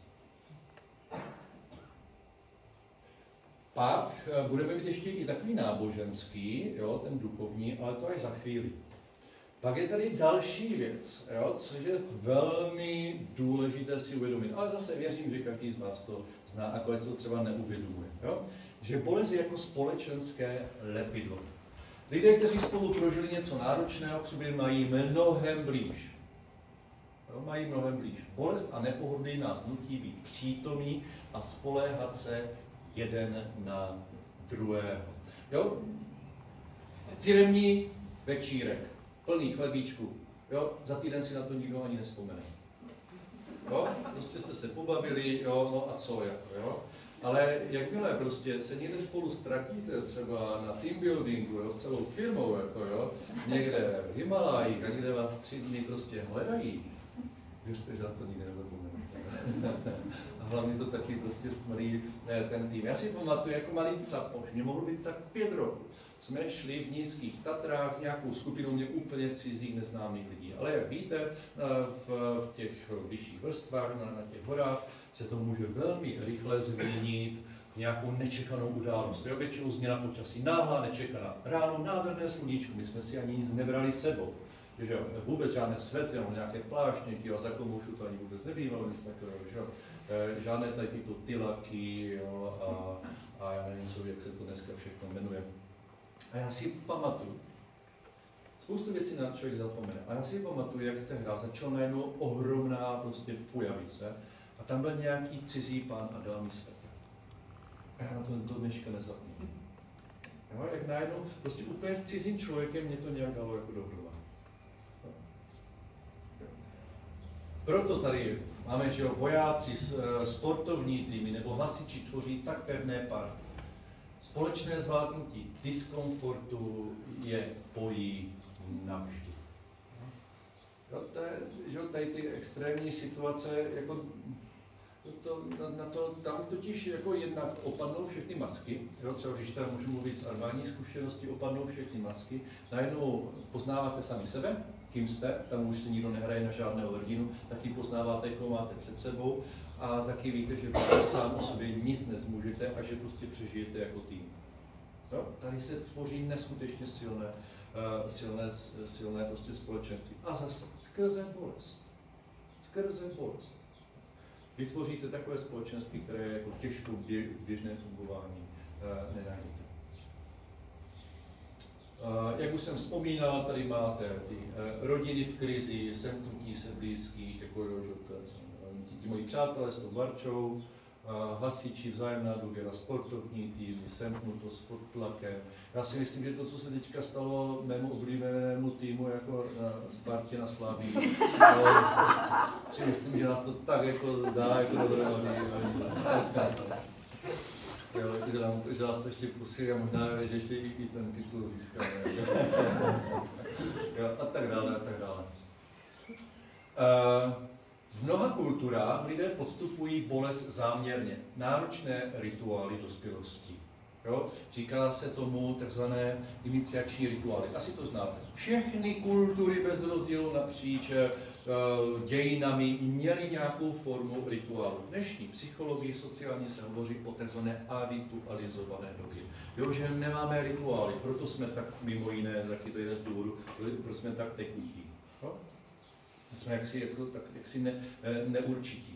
Pak budeme mít ještě i takový náboženský, jo, ten duchovní, ale to až za chvíli. Pak je tady další věc, jo, což je velmi důležité si uvědomit. Ale zase věřím, že každý z vás to zná, akorát to třeba neuvědomuje. Jo? Že bolest je jako společenské lepidlo. Lidé, kteří spolu prožili něco náročného, k sobě mají mnohem blíž. Jo, mají mnohem blíž. Bolest a nepohodlí nás nutí být přítomní a spoléhat se jeden na druhého. Jo? Firemní večírek, plný chlebíčku. Jo? Za týden si na to nikdo ani nevzpomene. Jo? Prostě jste se pobavili, jo? No a co jako, jo? Ale jakmile prostě se někde spolu ztratíte, třeba na teambuildingu, jo, s celou firmou, jako, jo, někde v Himalajích a někde vás 3 dny prostě hledají, věřte, že na to nikdy nezapomenete. A hlavně to taky prostě stmrý ten tým. Já si pamatuju, jako malý capoš, mě mohlo být tak 5 roků. Jsme šli v Nízkých Tatrách s nějakou skupinou mě úplně cizích neznámých lidí. Ale jak víte, v těch vyšších vrstvách, na těch horách, se to může velmi rychle změnit v nějakou nečekanou událost. Jo, většinou změna počasí, náhlá, nečekaná. Ráno nádherné sluníčko, my jsme si ani nic nebrali sebou. Že jo, vůbec žádné svetry, nebo nějaké pláštěnky, a za komoušu to ani vůbec nebývalo, nic takového, že jo. Žádné tady tyto tylaky, jo, a já nevím, co, jak se to dneska všechno jmenuje. A já si pamatuju, spoustu věcí na člověk zapomene, a já si pamatuju, jak tehdy začala najednou ohromná prostě fujavice a tam byl nějaký cizí pán a dal mi svetr. A já na to do dneška nezapomínám. Jo, jak najednou, prostě úplně s cizím člověkem mě to nějak dalo jako dohromady. Proto tady máme, že vojáci, sportovní týmy nebo hasiči tvoří tak pevné party. Společné zvládnutí diskomfortu je pojí navždy. Tady ty extrémní situace, jako tam totiž jako jednak opadnou všechny masky, jo, třeba když tam můžu mluvit z armádní zkušenosti, opadnou všechny masky, najednou poznáváte sami sebe, kým jste, tam už se nikdo nehraje na žádného hrdinu, taky poznáváte, koho máte před sebou a taky víte, že sám o sobě nic nezmůžete a že prostě přežijete jako tým. Jo? Tady se tvoří neskutečně silné prostě společenství. A zase skrze bolest. Vytvoříte takové společenství, které jako těžko v běžném fungování nenajdete. Jak už jsem vzpomínal, tady máte ty rodiny v krizi, semknutí se blízkých, jako ti moji přátelé s tou Barčou, hasiči, vzájemná důvěra, sportovní týmy, semknutost pod tlakem. Já si myslím, že to, co se teďka stalo mému oblíbenému týmu jako Spartě na Slavii, si myslím, že nás to tak jako dá jako dohromady. Jo, že nás to ještě posílí a možná, že ještě i ten titul získáme. A tak dále. V mnoha kulturách lidé podstupují bolest záměrně. Náročné rituály dospělosti. Jo? Říká se tomu takzvané iniciační rituály. Asi to znáte. Všechny kultury bez rozdílu napříč dějinami měly nějakou formu rituálu. V dnešní psychologii sociální se hovoří o takzvané habitualizované době. Jo, že nemáme rituály, proto jsme tak mimo jiné, taky to je jeden z důvodů, proto jsme tak tekutí. Jo? Jsme jaksi neurčití.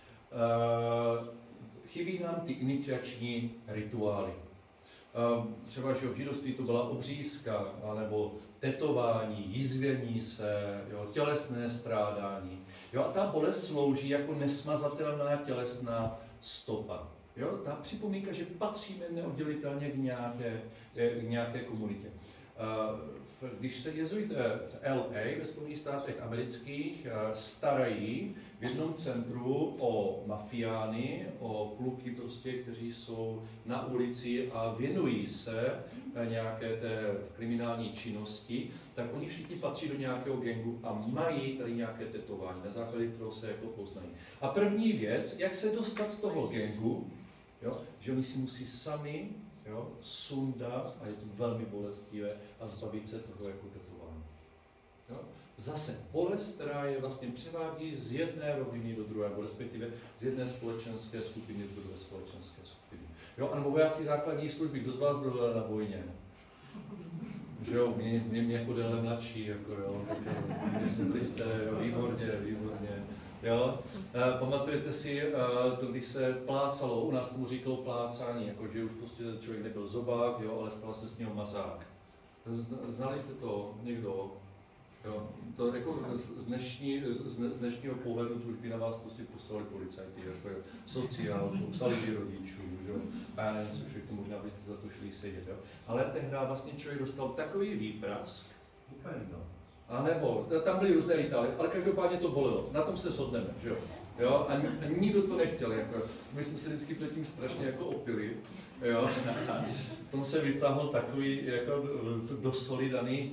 Chybí nám ty iniciační rituály. Třeba, že v židovství to byla obřízka, nebo tetování, jizvění se, jo, tělesné strádání. Jo, a ta bolest slouží jako nesmazatelná tělesná stopa. Jo, ta připomínka, že patříme neoddělitelně k nějaké komunitě. Když se jezuité v LA, ve Spojených státech amerických, starají v jednom centru o mafiány, o kluky prostě, kteří jsou na ulici a věnují se nějaké té kriminální činnosti, tak oni všichni patří do nějakého gangu a mají tady nějaké tetování, na základě kterého se jako poznají. A první věc, jak se dostat z toho gangu, jo, že oni si musí sami sundat, a je to velmi bolestivé, a zbavit se toho jako tetování. Jo? Zase bolest, která je vlastně převádí z jedné roviny do druhé, nebo respektive z jedné společenské skupiny do druhé společenské skupiny. Jo? A nebo vojáci základní služby, kdo z vás byl na vojně? Že jo, mě jako déle mladší, jako jo, byli jste, jo, výborně. Jo? Pamatujete si to, když se plácalo, u nás tomu říkalo plácání, jako že už prostě člověk nebyl zobák, jo, ale stal se s něho mazák. Znali jste to někdo? Jo? To jako z dnešního pohledu to už by na vás prostě poslali policajti, jako sociál, psali by rodičů, že jo? A já nevím, co všechno, možná byste za to šli sedět, jo? Ale tehdy vlastně člověk dostal takový výprask, úplně to. A nebo, tam byly různé rituály, ale každopádně to bolelo, na tom se shodneme, že jo? Jo? A nikdo to nechtěl, jako, my jsme se vždycky předtím strašně jako opili, jo? V tom se vytáhl takový jako do soli daný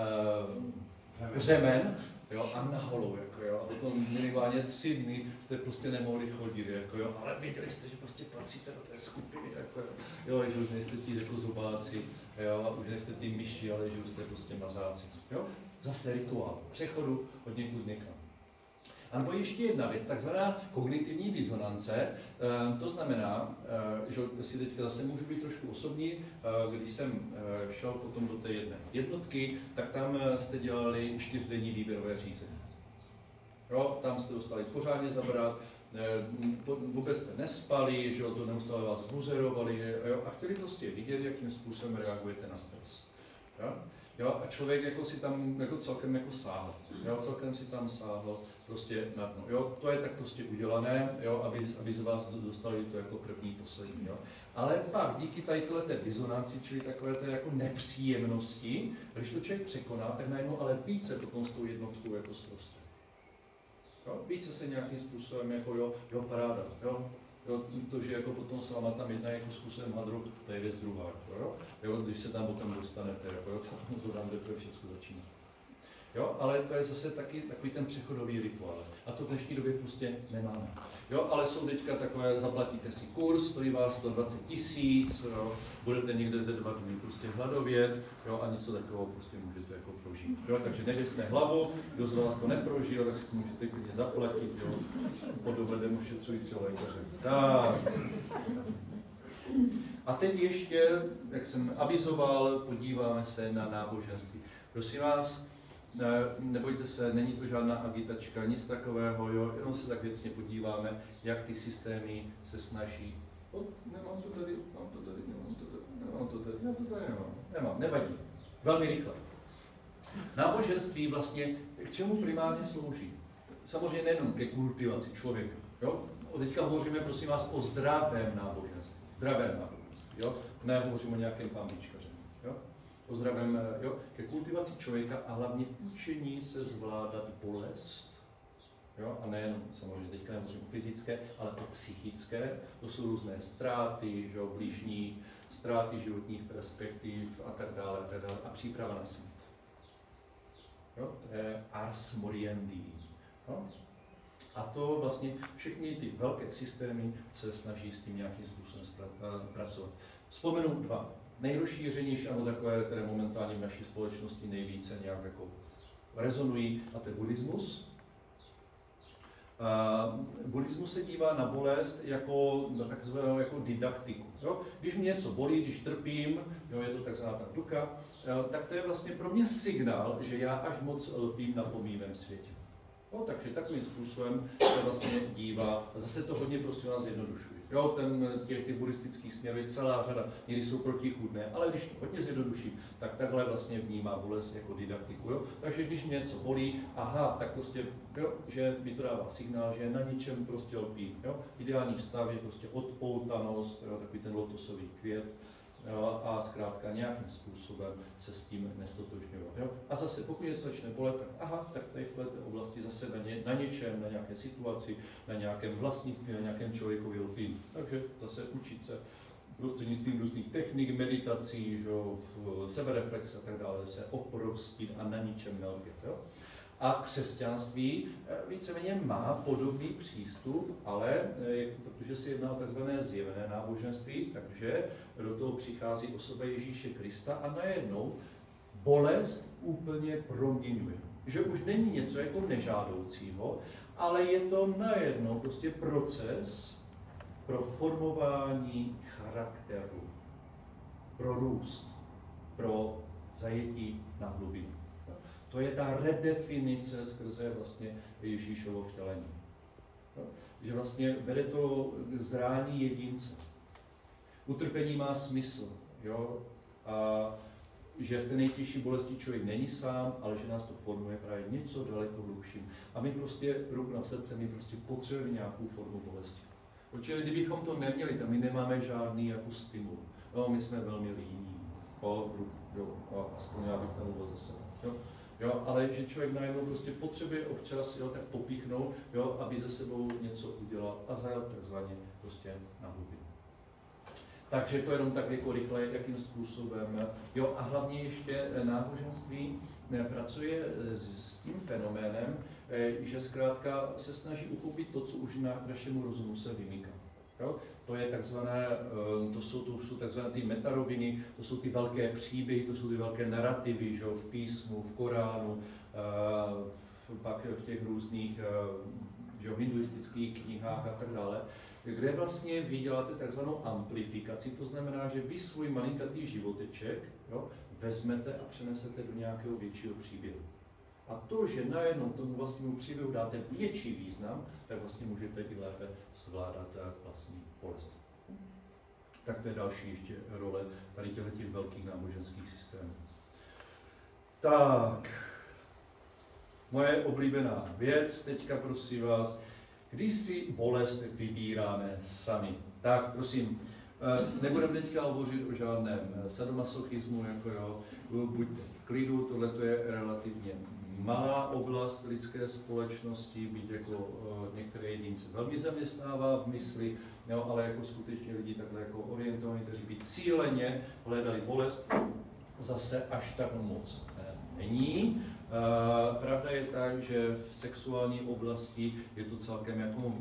řemen, jo? A na holou, jako, jo? A potom minimálně 3 dny jste prostě nemohli chodit, jako, jo? Ale věděli jste, že prostě patříte do té skupiny, jako, jo? Že už nejste ti jako zobáci, jo? Už nejste ty myši, ale že už jste prostě mazáci, jo? Zase rituál přechodu od někud někam. A nebo ještě jedna věc, takzvaná kognitivní disonance, to znamená, že si teďka zase můžu být trošku osobní, když jsem šel potom do té jedné jednotky, tak tam jste dělali 4denní výběrové řízení. Jo, tam jste dostali pořádně zabrat, vůbec jste nespali, že jo, to neustále vás buzerovali, jo, a chtěli prostě vidět, jakým způsobem reagujete na stres. Jo, a člověk jako si tam jako celkem jako sáhl, jo, celkem si tam sáhl prostě na dno. Jo, to je tak prostě udělané, jo, aby z vás dostali to jako první, poslední. Jo. Ale pak díky tady té disonanci, čili takové té jako nepříjemnosti, když to člověk překoná, tak najednou ale více potom s tou jednotkou jako sroste. Jo, více se nějakým způsobem jako jo, paráda, jo. Jo, to, že jako potom s váma tam jedna jako zkusem hadru, to je věc druhá, jo? Jo, když se tam potom dostanete, jako, jo, to tam teprve všechno začíná. Jo, ale to je zase taky takový ten přechodový rituál. A to v dnešní době prostě nemáme. Jo, ale jsou teďka takové, zaplatíte si kurz, stojí vás 120 000, budete někde ze 2 dny prostě hladovět, jo, a něco takového prostě můžete jako prožít. Jo, takže nevěsné hlavu, kdo z vás to neprožil, tak si to můžete klidně zaplatit, jo, pod dohledem ošetřujícího lékaře. Tak. A teď ještě, jak jsem avizoval, podíváme se na náboženství. Prosím vás, nebojte se, není to žádná agitačka, nic takového, jo, jenom se tak věcně podíváme, jak ty systémy se snaží. Nemám to tady, já to tady nemám, nevadí. Velmi rychle. Náboženství vlastně k čemu primárně slouží? Samozřejmě nejenom ke kultivaci člověka, jo. Teďka hovoříme, prosím vás, o zdravém náboženství. Zdravém náboženství, jo. Nehovořím o nějakém pambičkaři, jo. O zdravém, jo, ke kultivaci člověka a hlavně učení se zvládat bolest. Jo, a nejen, samozřejmě teďka nehovořím o fyzické, ale o psychické. To jsou různé ztráty, že, blížních, ztráty životních perspektiv a tak dále, a příprava na smrt. Jo, to je ars moriendi. Jo? A to vlastně všechny ty velké systémy se snaží s tím nějakým způsobem pracovat. Vzpomenu 2. Nejrozšířenější, ano, takové, které momentálně v naší společnosti nejvíce nějak jako rezonují, a to je buddhismus. Buddhismus se dívá na bolest jako na takzvanou jako didaktiku. Jo? Když mě něco bolí, když trpím, jo, je to takzvaná ta duka, tak to je vlastně pro mě signál, že já až moc lpím na pomývém světě. No, takže takovým způsobem se vlastně dívá, a zase to hodně prostě nás zjednodušuje. Jo, ty buddhistické směry, celá řada, někdy jsou protichůdné, ale když to hodně zjednoduším, tak takhle vlastně vnímá bolest jako didaktiku. Jo? Takže když mě něco bolí, aha, tak prostě, jo, že mi to dává signál, že na ničem prostě lpí. Jo? Ideální stav je prostě odpoutanost, jo, takový ten lotosový květ, a zkrátka nějakým způsobem se s tím nestotožňovat. Jo? A zase, pokud něco začne bolet, tak tak tady v této oblasti zase na něčem, na nějaké situaci, na nějakém vlastnictví, na nějakém člověkovi lpí. Takže zase učit se prostřednictvím různých technik, meditací, sebereflexe a tak dále, se oprostit a na ničem nelpět. A křesťanství víceméně má podobný přístup, ale protože se jedná o tzv. Zjevené náboženství, takže do toho přichází osoba Ježíše Krista a najednou bolest úplně proměňuje. Že už není něco jako nežádoucího, ale je to najednou prostě proces pro formování charakteru, pro růst, pro zajetí na hlubinu. To je ta redefinice skrze vlastně Ježíšovo vtělení. Že vlastně vede to k zrání jedince. Utrpení má smysl. Jo? A že v té nejtěžší bolesti člověk není sám, ale že nás to formuje právě něco daleko hlubším. A my prostě, ruku na srdce, my prostě potřebujeme nějakou formu bolesti. Protože kdybychom to neměli, tak my nemáme žádný jako stimul. No, my jsme velmi líní. Aspoň já bych tam mluvil za sebe. Jo, ale že člověk najednou prostě potřebuje občas tak popíchnout, aby ze sebou něco udělal a zajel takzvaně prostě na hlubinu. Takže to jenom tak jako rychle, jakým způsobem. A hlavně ještě náboženství pracuje s tím fenoménem, že zkrátka se snaží uchopit to, co už našemu rozumu se vymýká. To je takzvané, to jsou takzvané ty metaroviny, to jsou ty velké příběhy, to jsou ty velké narrativy, že, v písmu, v Koránu, pak v těch různých hinduistických knihách a tak dále, kde vlastně vy děláte takzvanou amplifikaci, to znamená, že vy svůj malinkatý životeček vezmete a přenesete do nějakého většího příběhu. A to, že najednou tomu vlastnímu příběhu dáte větší význam, tak vlastně můžete i lépe zvládat vlastní bolest. Tak to je další ještě role tady těch velkých náboženských systémů. Tak, moje oblíbená věc, teďka prosím vás, když si bolest vybíráme sami. Tak, prosím, nebudeme teďka hovořit o žádném sadomasochismu, buďte v klidu, tohle je relativně malá oblast lidské společnosti, byť jako některé jedince velmi zaměstnává v mysli, ale jako skutečně lidi takhle jako orientovaní, kteří by cíleně hledali bolest, zase až tak moc není. Pravda je tak, že v sexuální oblasti je to celkem jako,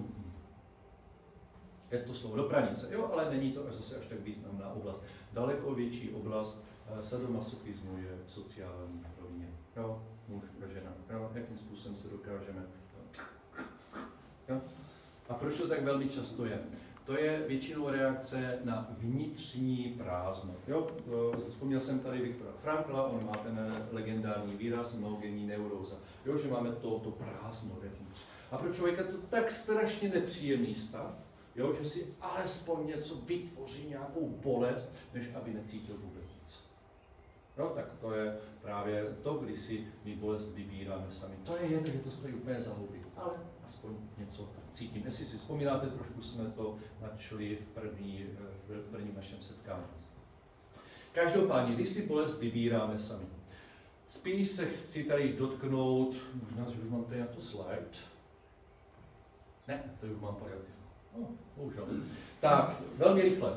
je to slovo do pranice, ale není to zase až tak významná oblast. Daleko větší oblast sadomasochismu je v sociální rovině. Muž a žena. Jakým způsobem se dokážeme. A proč to tak velmi často je? To je většinou reakce na vnitřní prázdno. Vzpomněl jsem tady Viktora Frankla, on má ten legendární výraz monogenní neuróza. Že máme to prázdno vevnitř. A pro člověka to tak strašně nepříjemný stav, že si alespoň něco vytvoří, nějakou bolest, než aby necítil vůbec nic. Tak to je právě to, kdy si my bolest vybíráme sami. To je jedno, že to stojí úplně za huby, ale aspoň něco cítím. Jestli si vzpomínáte, trošku jsme to načali v prvním našem setkání. Každopádně, když si bolest vybíráme sami, spíš se chci tady dotknout, možná, že už mám tady na to slide. Ne, tady už mám paliativku. Bohužel. Tak, velmi rychle.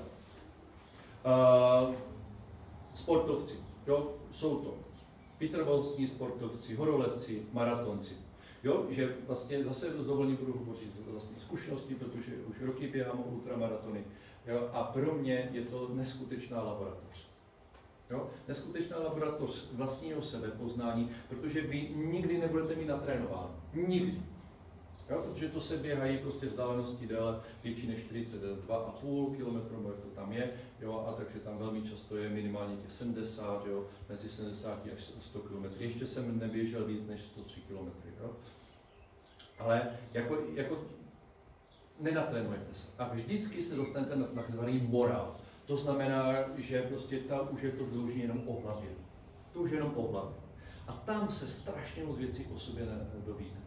Sportovci. Jsou to vytrvalostní sportovci, horolezci, maratonci. Že vlastně zase dovolně budu hovořit z vlastní zkušenosti, protože už roky běhám ultramaratony. A pro mě je to neskutečná laboratoř. Neskutečná laboratoř vlastního sebepoznání, protože vy nikdy nebudete mít natrénováno. Nikdy. Protože to se běhají prostě vzdálenosti déle větší než 42,5 km, jak to tam je, a takže tam velmi často je minimálně těch 70, mezi 70 až 100 km. Ještě jsem neběžel víc než 103 km. Ale jako nenatrénujete se. A vždycky se dostanete na takzvaný morál. To znamená, že prostě tam už je to vyloženě jenom o hlavě. To už je jenom o hlavě. A tam se strašně moc věcí o sobě dovíte.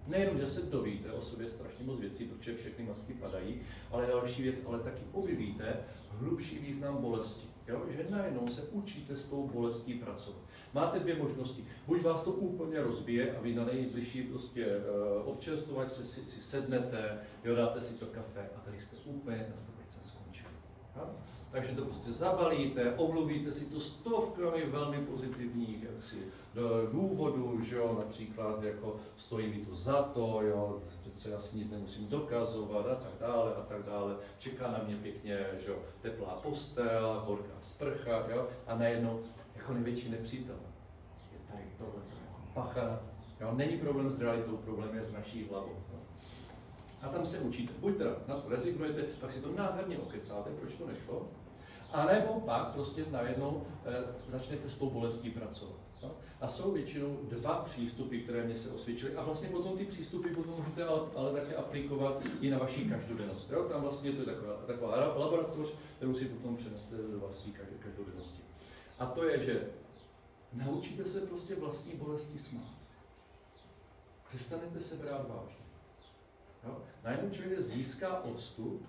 Nejenom, že se dovíte o sobě strašně moc věcí, protože všechny masky padají, ale další věc, ale taky objevíte hlubší význam bolesti. Jo? Že najednou se učíte s tou bolestí pracovat. Máte dvě možnosti. Buď vás to úplně rozbije a vy na nejbližší prostě občerstvovač si sednete, jo, dáte si to kafe a tady jste úplně na 100% skončili. Jo? Takže to prostě zabalíte, omluvíte si to stovkami velmi pozitivních důvodů, že jo, například jako stojí mi to za to, jo, přece já si nic nemusím dokazovat a tak dále. Čeká na mě pěkně, že jo, teplá postel, horká sprcha, jo, a najednou jako největší nepřítel je tady tohleto jako bacha. Jo, není problém s realitou, problém je s naší hlavou. Jo. A tam se učíte. Buď teda na to rezignujete, pak si to nádherně okecáte, proč to nešlo, a nebo pak prostě najednou začnete s tou bolestí pracovat. No? A jsou většinou dva přístupy, které mě se osvědčily. A vlastně potom ty přístupy potom můžete ale také aplikovat i na vaši každodennost. Jo? Tam vlastně to je taková laboratoř, kterou si potom přenesete do vaší každodennosti. A to je, že naučíte se prostě vlastní bolesti smát. Přestanete se brát vážně. Jo? Najednou člověk získá odstup,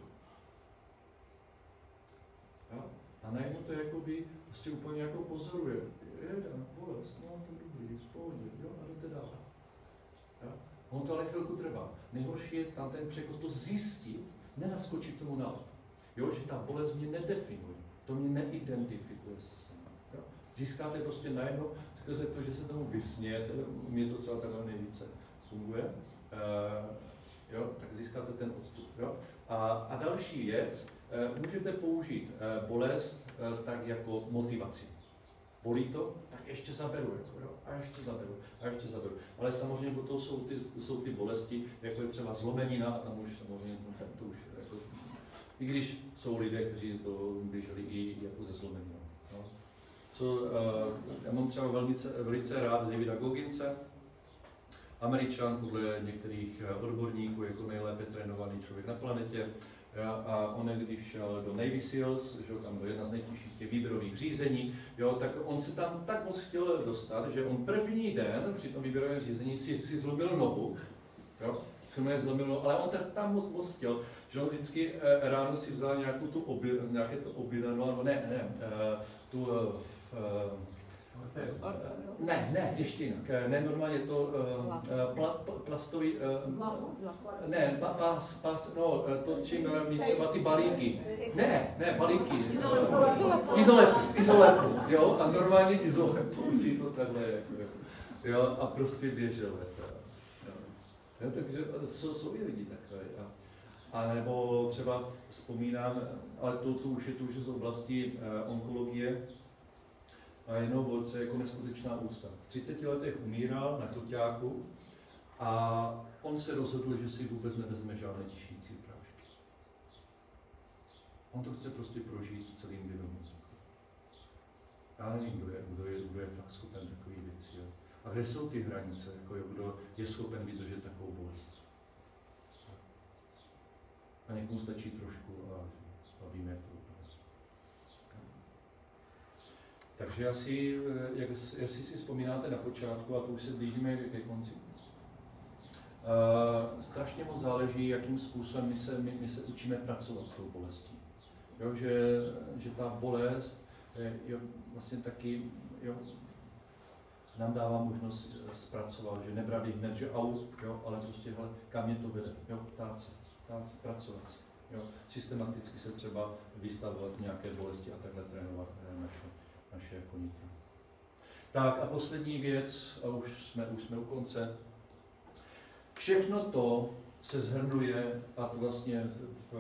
jo? A najednou to jakoby prostě úplně jako pozoruje. Bolest, no to dobrý, v pohodě, jo, a jdete dál. Jo? On to ale chvilku trvá. Nejhorší je tam ten přechod to zjistit, nenaskočit tomu na lep. Jo, že ta bolest mě nedefinuje, to mě neidentifikuje se s ním. Získáte prostě najednou, skrze to, že se tomu vysmějete, mě to celá takhle nejvíce funguje, jo, tak získáte ten odstup. Jo? A další věc, můžete použít bolest tak jako motivaci. Bolí to? Tak ještě zaberu, jako, jo? A ještě zaberu. Ale samozřejmě do toho jsou ty bolesti, jako je třeba zlomenina, a tam už samozřejmě to už jako, i když jsou lidé, kteří to běželi i jako ze zlomeninou. No. Já mám třeba velice rád Davida Gogginse, Američan, podle některých odborníků, jako nejlépe trénovaný člověk na planetě. A on, když šel do Navy Seals, že tam byl jedna z nejtěžších těch výběrových řízení, jo, tak on se tam tak moc chtěl dostat, že on první den při tom výběrovém řízení si zlomil nohu, jo, ale on tak tam moc chtěl, že on vždycky ráno si vzal nějakou tu nějaké to obileno, ne, ještě jinak. Ne, normálně to plastový, pás, no, to čím mít třeba ty balíky. Ne, balíky. Izolepu, jo, a normálně izolepu si to takhle, jo, a prostě běžel. Jo, takže jsou i lidi takové. A nebo třeba vzpomínám, ale to už je z oblasti onkologie, a jednoho borce jako neskutečná úcta. V 30 letech umíral na Choťáku a on se rozhodl, že si vůbec nevezme žádné tišící prášky. On to chce prostě prožít s celým vědomím. Já nevím, kdo je fakt schopen takový věcí. Jo. A kde jsou ty hranice, jako kdo je schopen vydržet takovou bolest. A někomu stačí trošku a víme, jak to vypadá. Takže jestli si vzpomínáte na počátku, a to už se blížíme ke konci, strašně moc záleží, jakým způsobem my se učíme pracovat s tou bolestí. Jo, že ta bolest je vlastně taky nám dává možnost zpracovat, že nebrat ji hned, že jo, ale prostě hele, kam mě to vede, jo, ptát se, pracovat si, jo, systematicky se třeba vystavovat nějaké bolesti a takhle trénovat naše jako nitro. Tak a poslední věc, a už jsme u konce. Všechno to se shrnuje, a to vlastně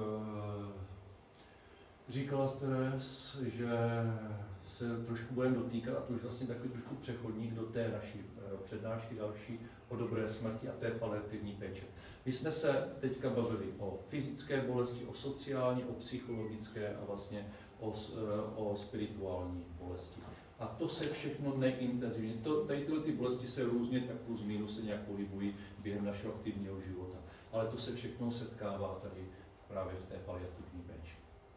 říkala Teres, že se trošku budeme dotýkat, a to už vlastně takový trošku přechodník do té naší přednášky další o dobré smrti a té paliativní péče. My jsme se teďka bavili o fyzické bolesti, o sociální, o psychologické a vlastně o spirituální bolesti. A to se všechno neintenzivně. Tady tyhle ty bolesti se různě tak plus minus se nějak pohybují během našeho aktivního života. Ale to se všechno setkává tady právě v té paliativní péči.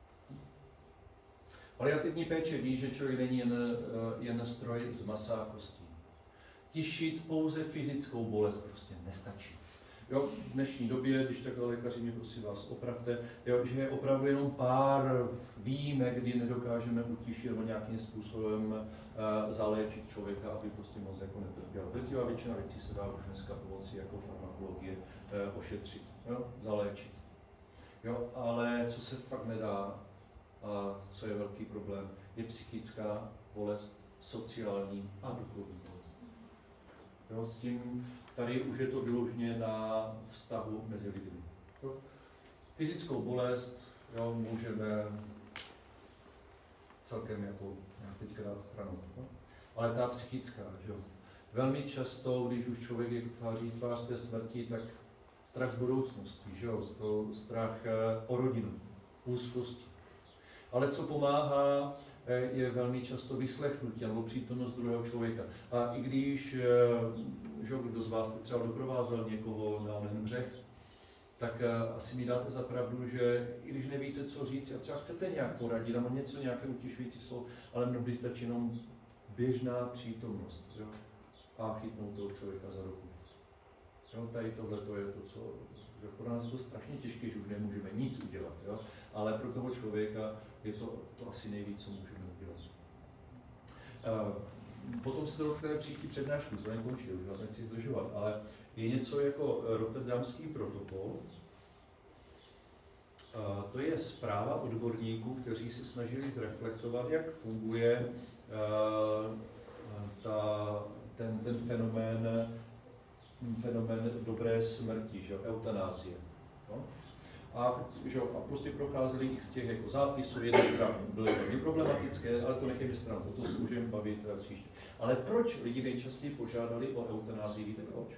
Paliativní péče ví, že člověk není jen stroj z masa a kostí. Tišit pouze fyzickou bolest prostě nestačí. Jo, v dnešní době, když takhle lékaři mě prosím vás opravte, jo, že je opravdu jenom pár výjimek, kdy nedokážeme utišit nebo nějakým způsobem zaléčit člověka, aby prostě moc jako netrpěl. Drtivá většina věcí se dá už dneska pomocí jako farmakologie ošetřit, jo, zaléčit. Jo, ale co se fakt nedá a co je velký problém, je psychická bolest, sociální a duchovní bolest. Jo, s tím tady už je to vyloženě na vztahu mezi lidmi. Jo. Fyzickou bolest jo, můžeme celkem jako teďka dát stranou. Jo. Ale ta psychická, jo. Velmi často, když už člověk je tváří tvář té smrti, tak strach z budoucnosti, že jo, strach o rodinu, úzkosti. Ale co pomáhá, je velmi často vyslechnutí nebo přítomnost druhého člověka. A i když, že kdo z vás třeba doprovázel někoho na onen břeh, tak asi mi dáte za pravdu, že i když nevíte, co říct, a třeba chcete nějak poradit, nebo něco, nějaké utišující slovo, ale mnohdy stačí jenom běžná přítomnost, jo? A chytnout toho člověka za ruku. Jo, tady tohle to je to, co že pro nás je to strašně těžké, že už nemůžeme nic udělat, jo? Ale pro toho člověka je to asi nejvíc, co můžeme udělat. Potom se dotkneme příští přednášky, to nekončí, už vás nechci zdržovat, ale je něco jako Rotterdamský protokol. To je zpráva odborníků, kteří se snažili zreflektovat, jak funguje ten fenomén dobré smrti, že? Eutanázie. No? A prostě procházeli x těch jako zápisů, jedné strany byly velmi problematické, ale to nechejme stranou, o to se můžeme bavit příště. Ale proč lidi nejčastěji požádali o eutanázii, víte proč?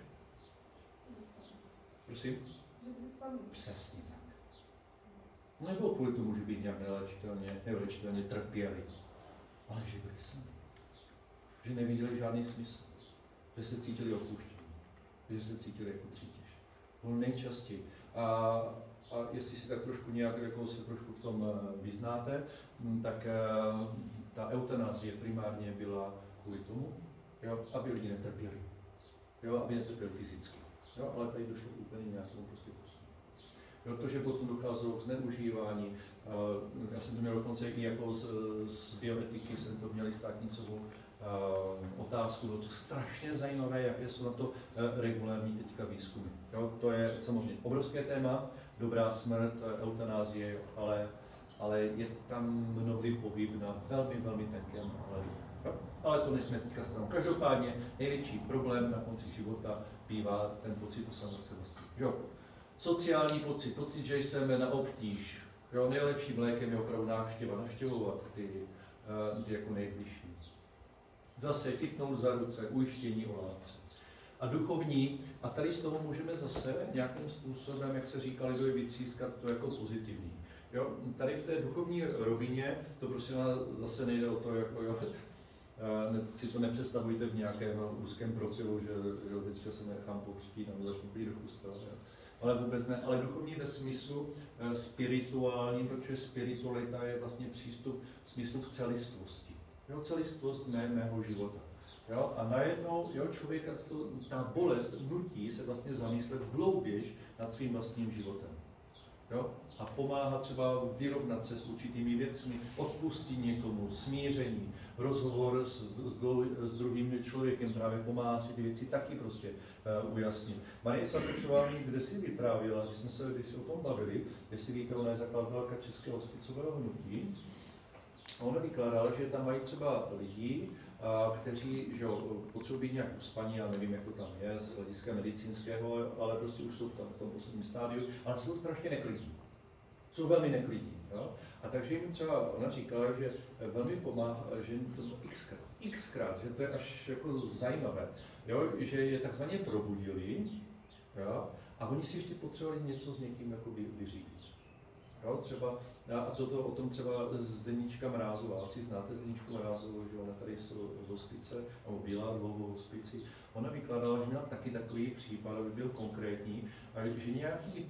Prosím? Přesně tak. Nebylo kvůli tomu, že by nějak neléčitelně trpěli, ale že byli sami. Že neviděli žádný smysl, že se cítili opuštěni, že se cítili jako přítěž. Bylo nejčastěji. A jestli si tak trošku nějak jako se trošku v tom vyznáte, tak ta eutanázie primárně byla kvůli tomu, jo, aby lidi netrpěli. Jo, aby netrpěli fyzicky. Jo, ale tady došlo k úplně nějakému prostě posunu. Protože potom docházelo k zneužívání. Já jsem to měl dokonce i jako z bioetiky, jsem to měl státnicovou otázku, bylo to strašně zajímavé, jaké jsou na to regulární teďka výzkumy. Jo, to je samozřejmě obrovské téma, dobrá smrt, eutanázie, ale je tam mnohdy pohyb na velmi, velmi tenkém hledu. Ale to nechme teďka stranou. Každopádně největší problém na konci života bývá ten pocit osamocenosti. Sociální pocit, že jsem na obtíž. Jo, nejlepším lékem je opravdu navštěvovat ty jako nejbližší. Zase chytnout za ruce, ujištění o lásce. A duchovní, a tady z toho můžeme zase nějakým způsobem, jak se říká lidově, vytřískat to jako pozitivní. Jo, tady v té duchovní rovině, to prosím vás zase nejde o to, jako jo, si to nepředstavujte v nějakém úzkém profilu, že jo, teďka se nechám pokřtít a začnu být do kostela. Ale vůbec ne, ale duchovní ve smyslu spirituální, protože spiritualita je vlastně přístup v smyslu k celistvosti. Jo, celistvost mého života. Jo, a najednou člověka ta bolest nutí se vlastně zamyslet hlouběji nad svým vlastním životem. Jo? A pomáhá třeba vyrovnat se s určitými věcmi, odpustit někomu, smíření, rozhovor s druhým člověkem právě pomáhá si ty věci taky prostě ujasnit. Marie Satošová kde si vyprávěla, když jsme se o tom bavili, jestli víte, ona je zakladatelka Českého hospicového hnutí, a ona vykládala, že tam mají třeba lidi, kteří potřebují být nějak uspaní, já nevím, jak to tam je z hlediska medicínského, ale prostě už jsou v tom posledním stádiu, ale jsou strašně neklidní. Jsou velmi neklidní. Jo? A takže jim třeba ona říkala, že velmi pomáhá, že jim to xkrát, že to je až jako zajímavé, jo? Že je takzvaně probudili, jo? A oni si ještě potřebovali něco s někým jako vyřídit. Jo, třeba, a o tom třeba Zdeníčka Mrázová, asi znáte Zdeníčku Mrázovou, že ona tady z hospice, nebo byla dlouho v hospici, ona vykládala, že měla taky takový případ, aby byl konkrétní, a že nějaký,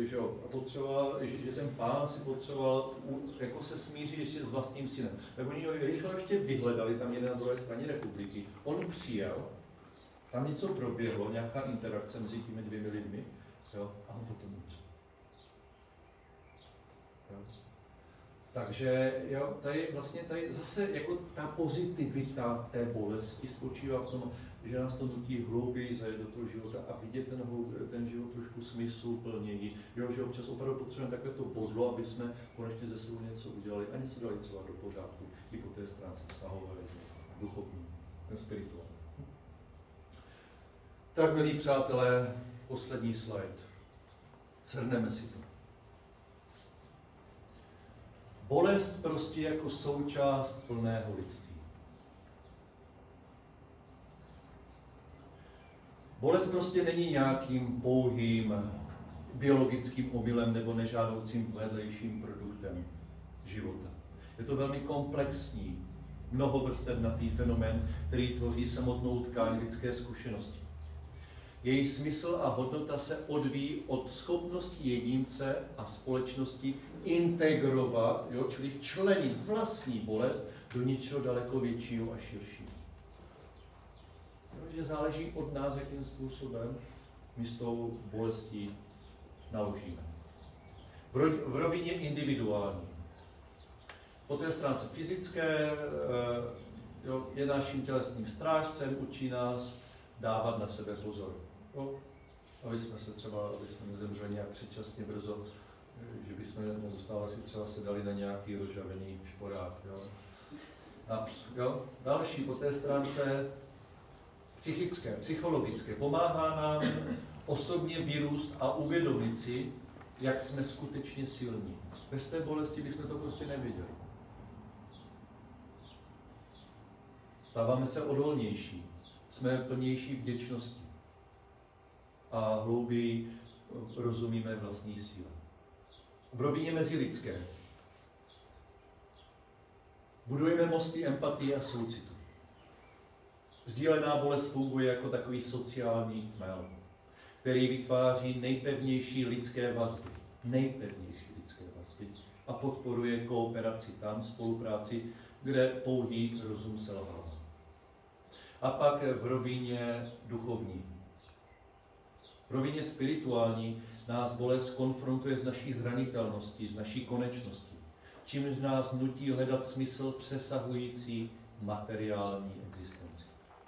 že ten pán si potřeboval jako se smířit ještě s vlastním synem. Tak oni ho rychle ještě vyhledali tam někde na druhé straně republiky, on přijel, tam něco proběhlo, nějaká interakce mezi těmi dvěmi lidmi, Jo? A on potom umře. Jo? Takže jo, tady zase jako ta pozitivita té bolesti spočívá v tom, že nás to nutí hlouběji zajet do toho života a vidět ten život trošku smysluplněji. Jo, že občas opravdu potřebujeme takové to bodlo, aby jsme konečně ze sebou něco udělali a něco dali třeba do pořádku i po té stránce vztahové, duchovní, spirituální. Tak, milí přátelé, poslední slide. Shrneme si to. Bolest prostě jako součást plného lidství. Bolest prostě není nějakým pouhým biologickým omylem nebo nežádoucím vedlejším produktem života. Je to velmi komplexní, mnohovrstevnatý fenomén, který tvoří samotnou tkáň lidské zkušenosti. Její smysl a hodnota se odvíjí od schopnosti jedince a společnosti integrovat, jo, čili včlenit vlastní bolest do něčeho daleko většího a širšího. Takže záleží od nás, jakým způsobem my s tou bolestí naložíme. V rovině individuální. Po té stránce fyzické je naším tělesným strážcem, učí nás dávat na sebe pozor. Jo? Aby jsme nezemřeli nějak předčasně brzo, že bychom neustále si třeba sedali na nějaký rozžavený šporák. Jo? Další po té stránce psychické, psychologické. Pomáhá nám osobně vyrůst a uvědomit si, jak jsme skutečně silní. Bez té bolesti bychom to prostě nevěděli. Stáváme se odolnější, jsme plnější vděčnosti a hlouběji rozumíme vlastní síle. V rovině mezilidské budujeme mosty empatie a soucitu. Sdílená bolest funguje jako takový sociální tmel, který vytváří nejpevnější lidské vazby a podporuje kooperaci tam, spolupráci, kde pouhý rozum selhává. A pak v rovině duchovní. V rovině spirituální nás bolest konfrontuje s naší zranitelností, s naší konečností, čímž nás nutí hledat smysl přesahující materiální existenci.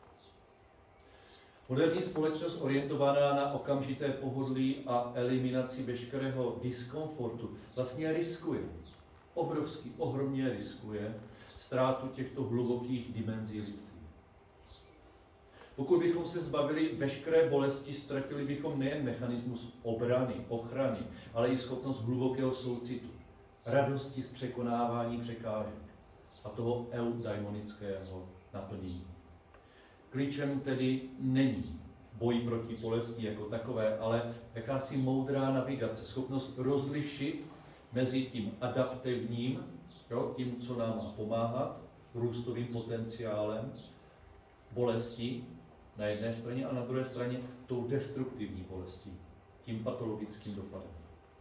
Moderní společnost orientovaná na okamžité pohodlí a eliminaci veškerého diskomfortu vlastně riskuje, ohromně riskuje ztrátu těchto hlubokých dimenzí lidství. Pokud bychom se zbavili veškeré bolesti, ztratili bychom nejen mechanismus obrany, ochrany, ale i schopnost hlubokého soucitu, radosti z překonávání překážek a toho eudaimonického naplnění. Klíčem tedy není boj proti bolesti jako takové, ale jakási moudrá navigace, schopnost rozlišit mezi tím adaptivním, tím, co nám má pomáhat, růstovým potenciálem bolesti na jedné straně a na druhé straně tou destruktivní bolestí, tím patologickým dopadem.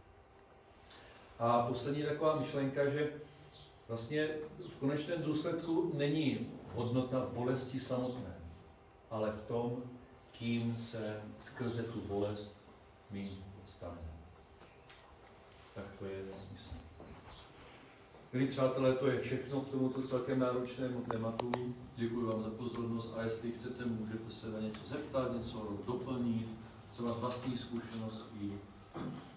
A poslední taková myšlenka, že vlastně v konečném důsledku není hodnota v bolesti samotné, ale v tom, kým se skrze tu bolest my staneme. Tak to je smysl. Milí přátelé, to je všechno k tomuto celkem náročnému tématu. Děkuji vám za pozornost a jestli chcete, můžete se na něco zeptat, něco doplnit, třeba z vlastních zkušeností.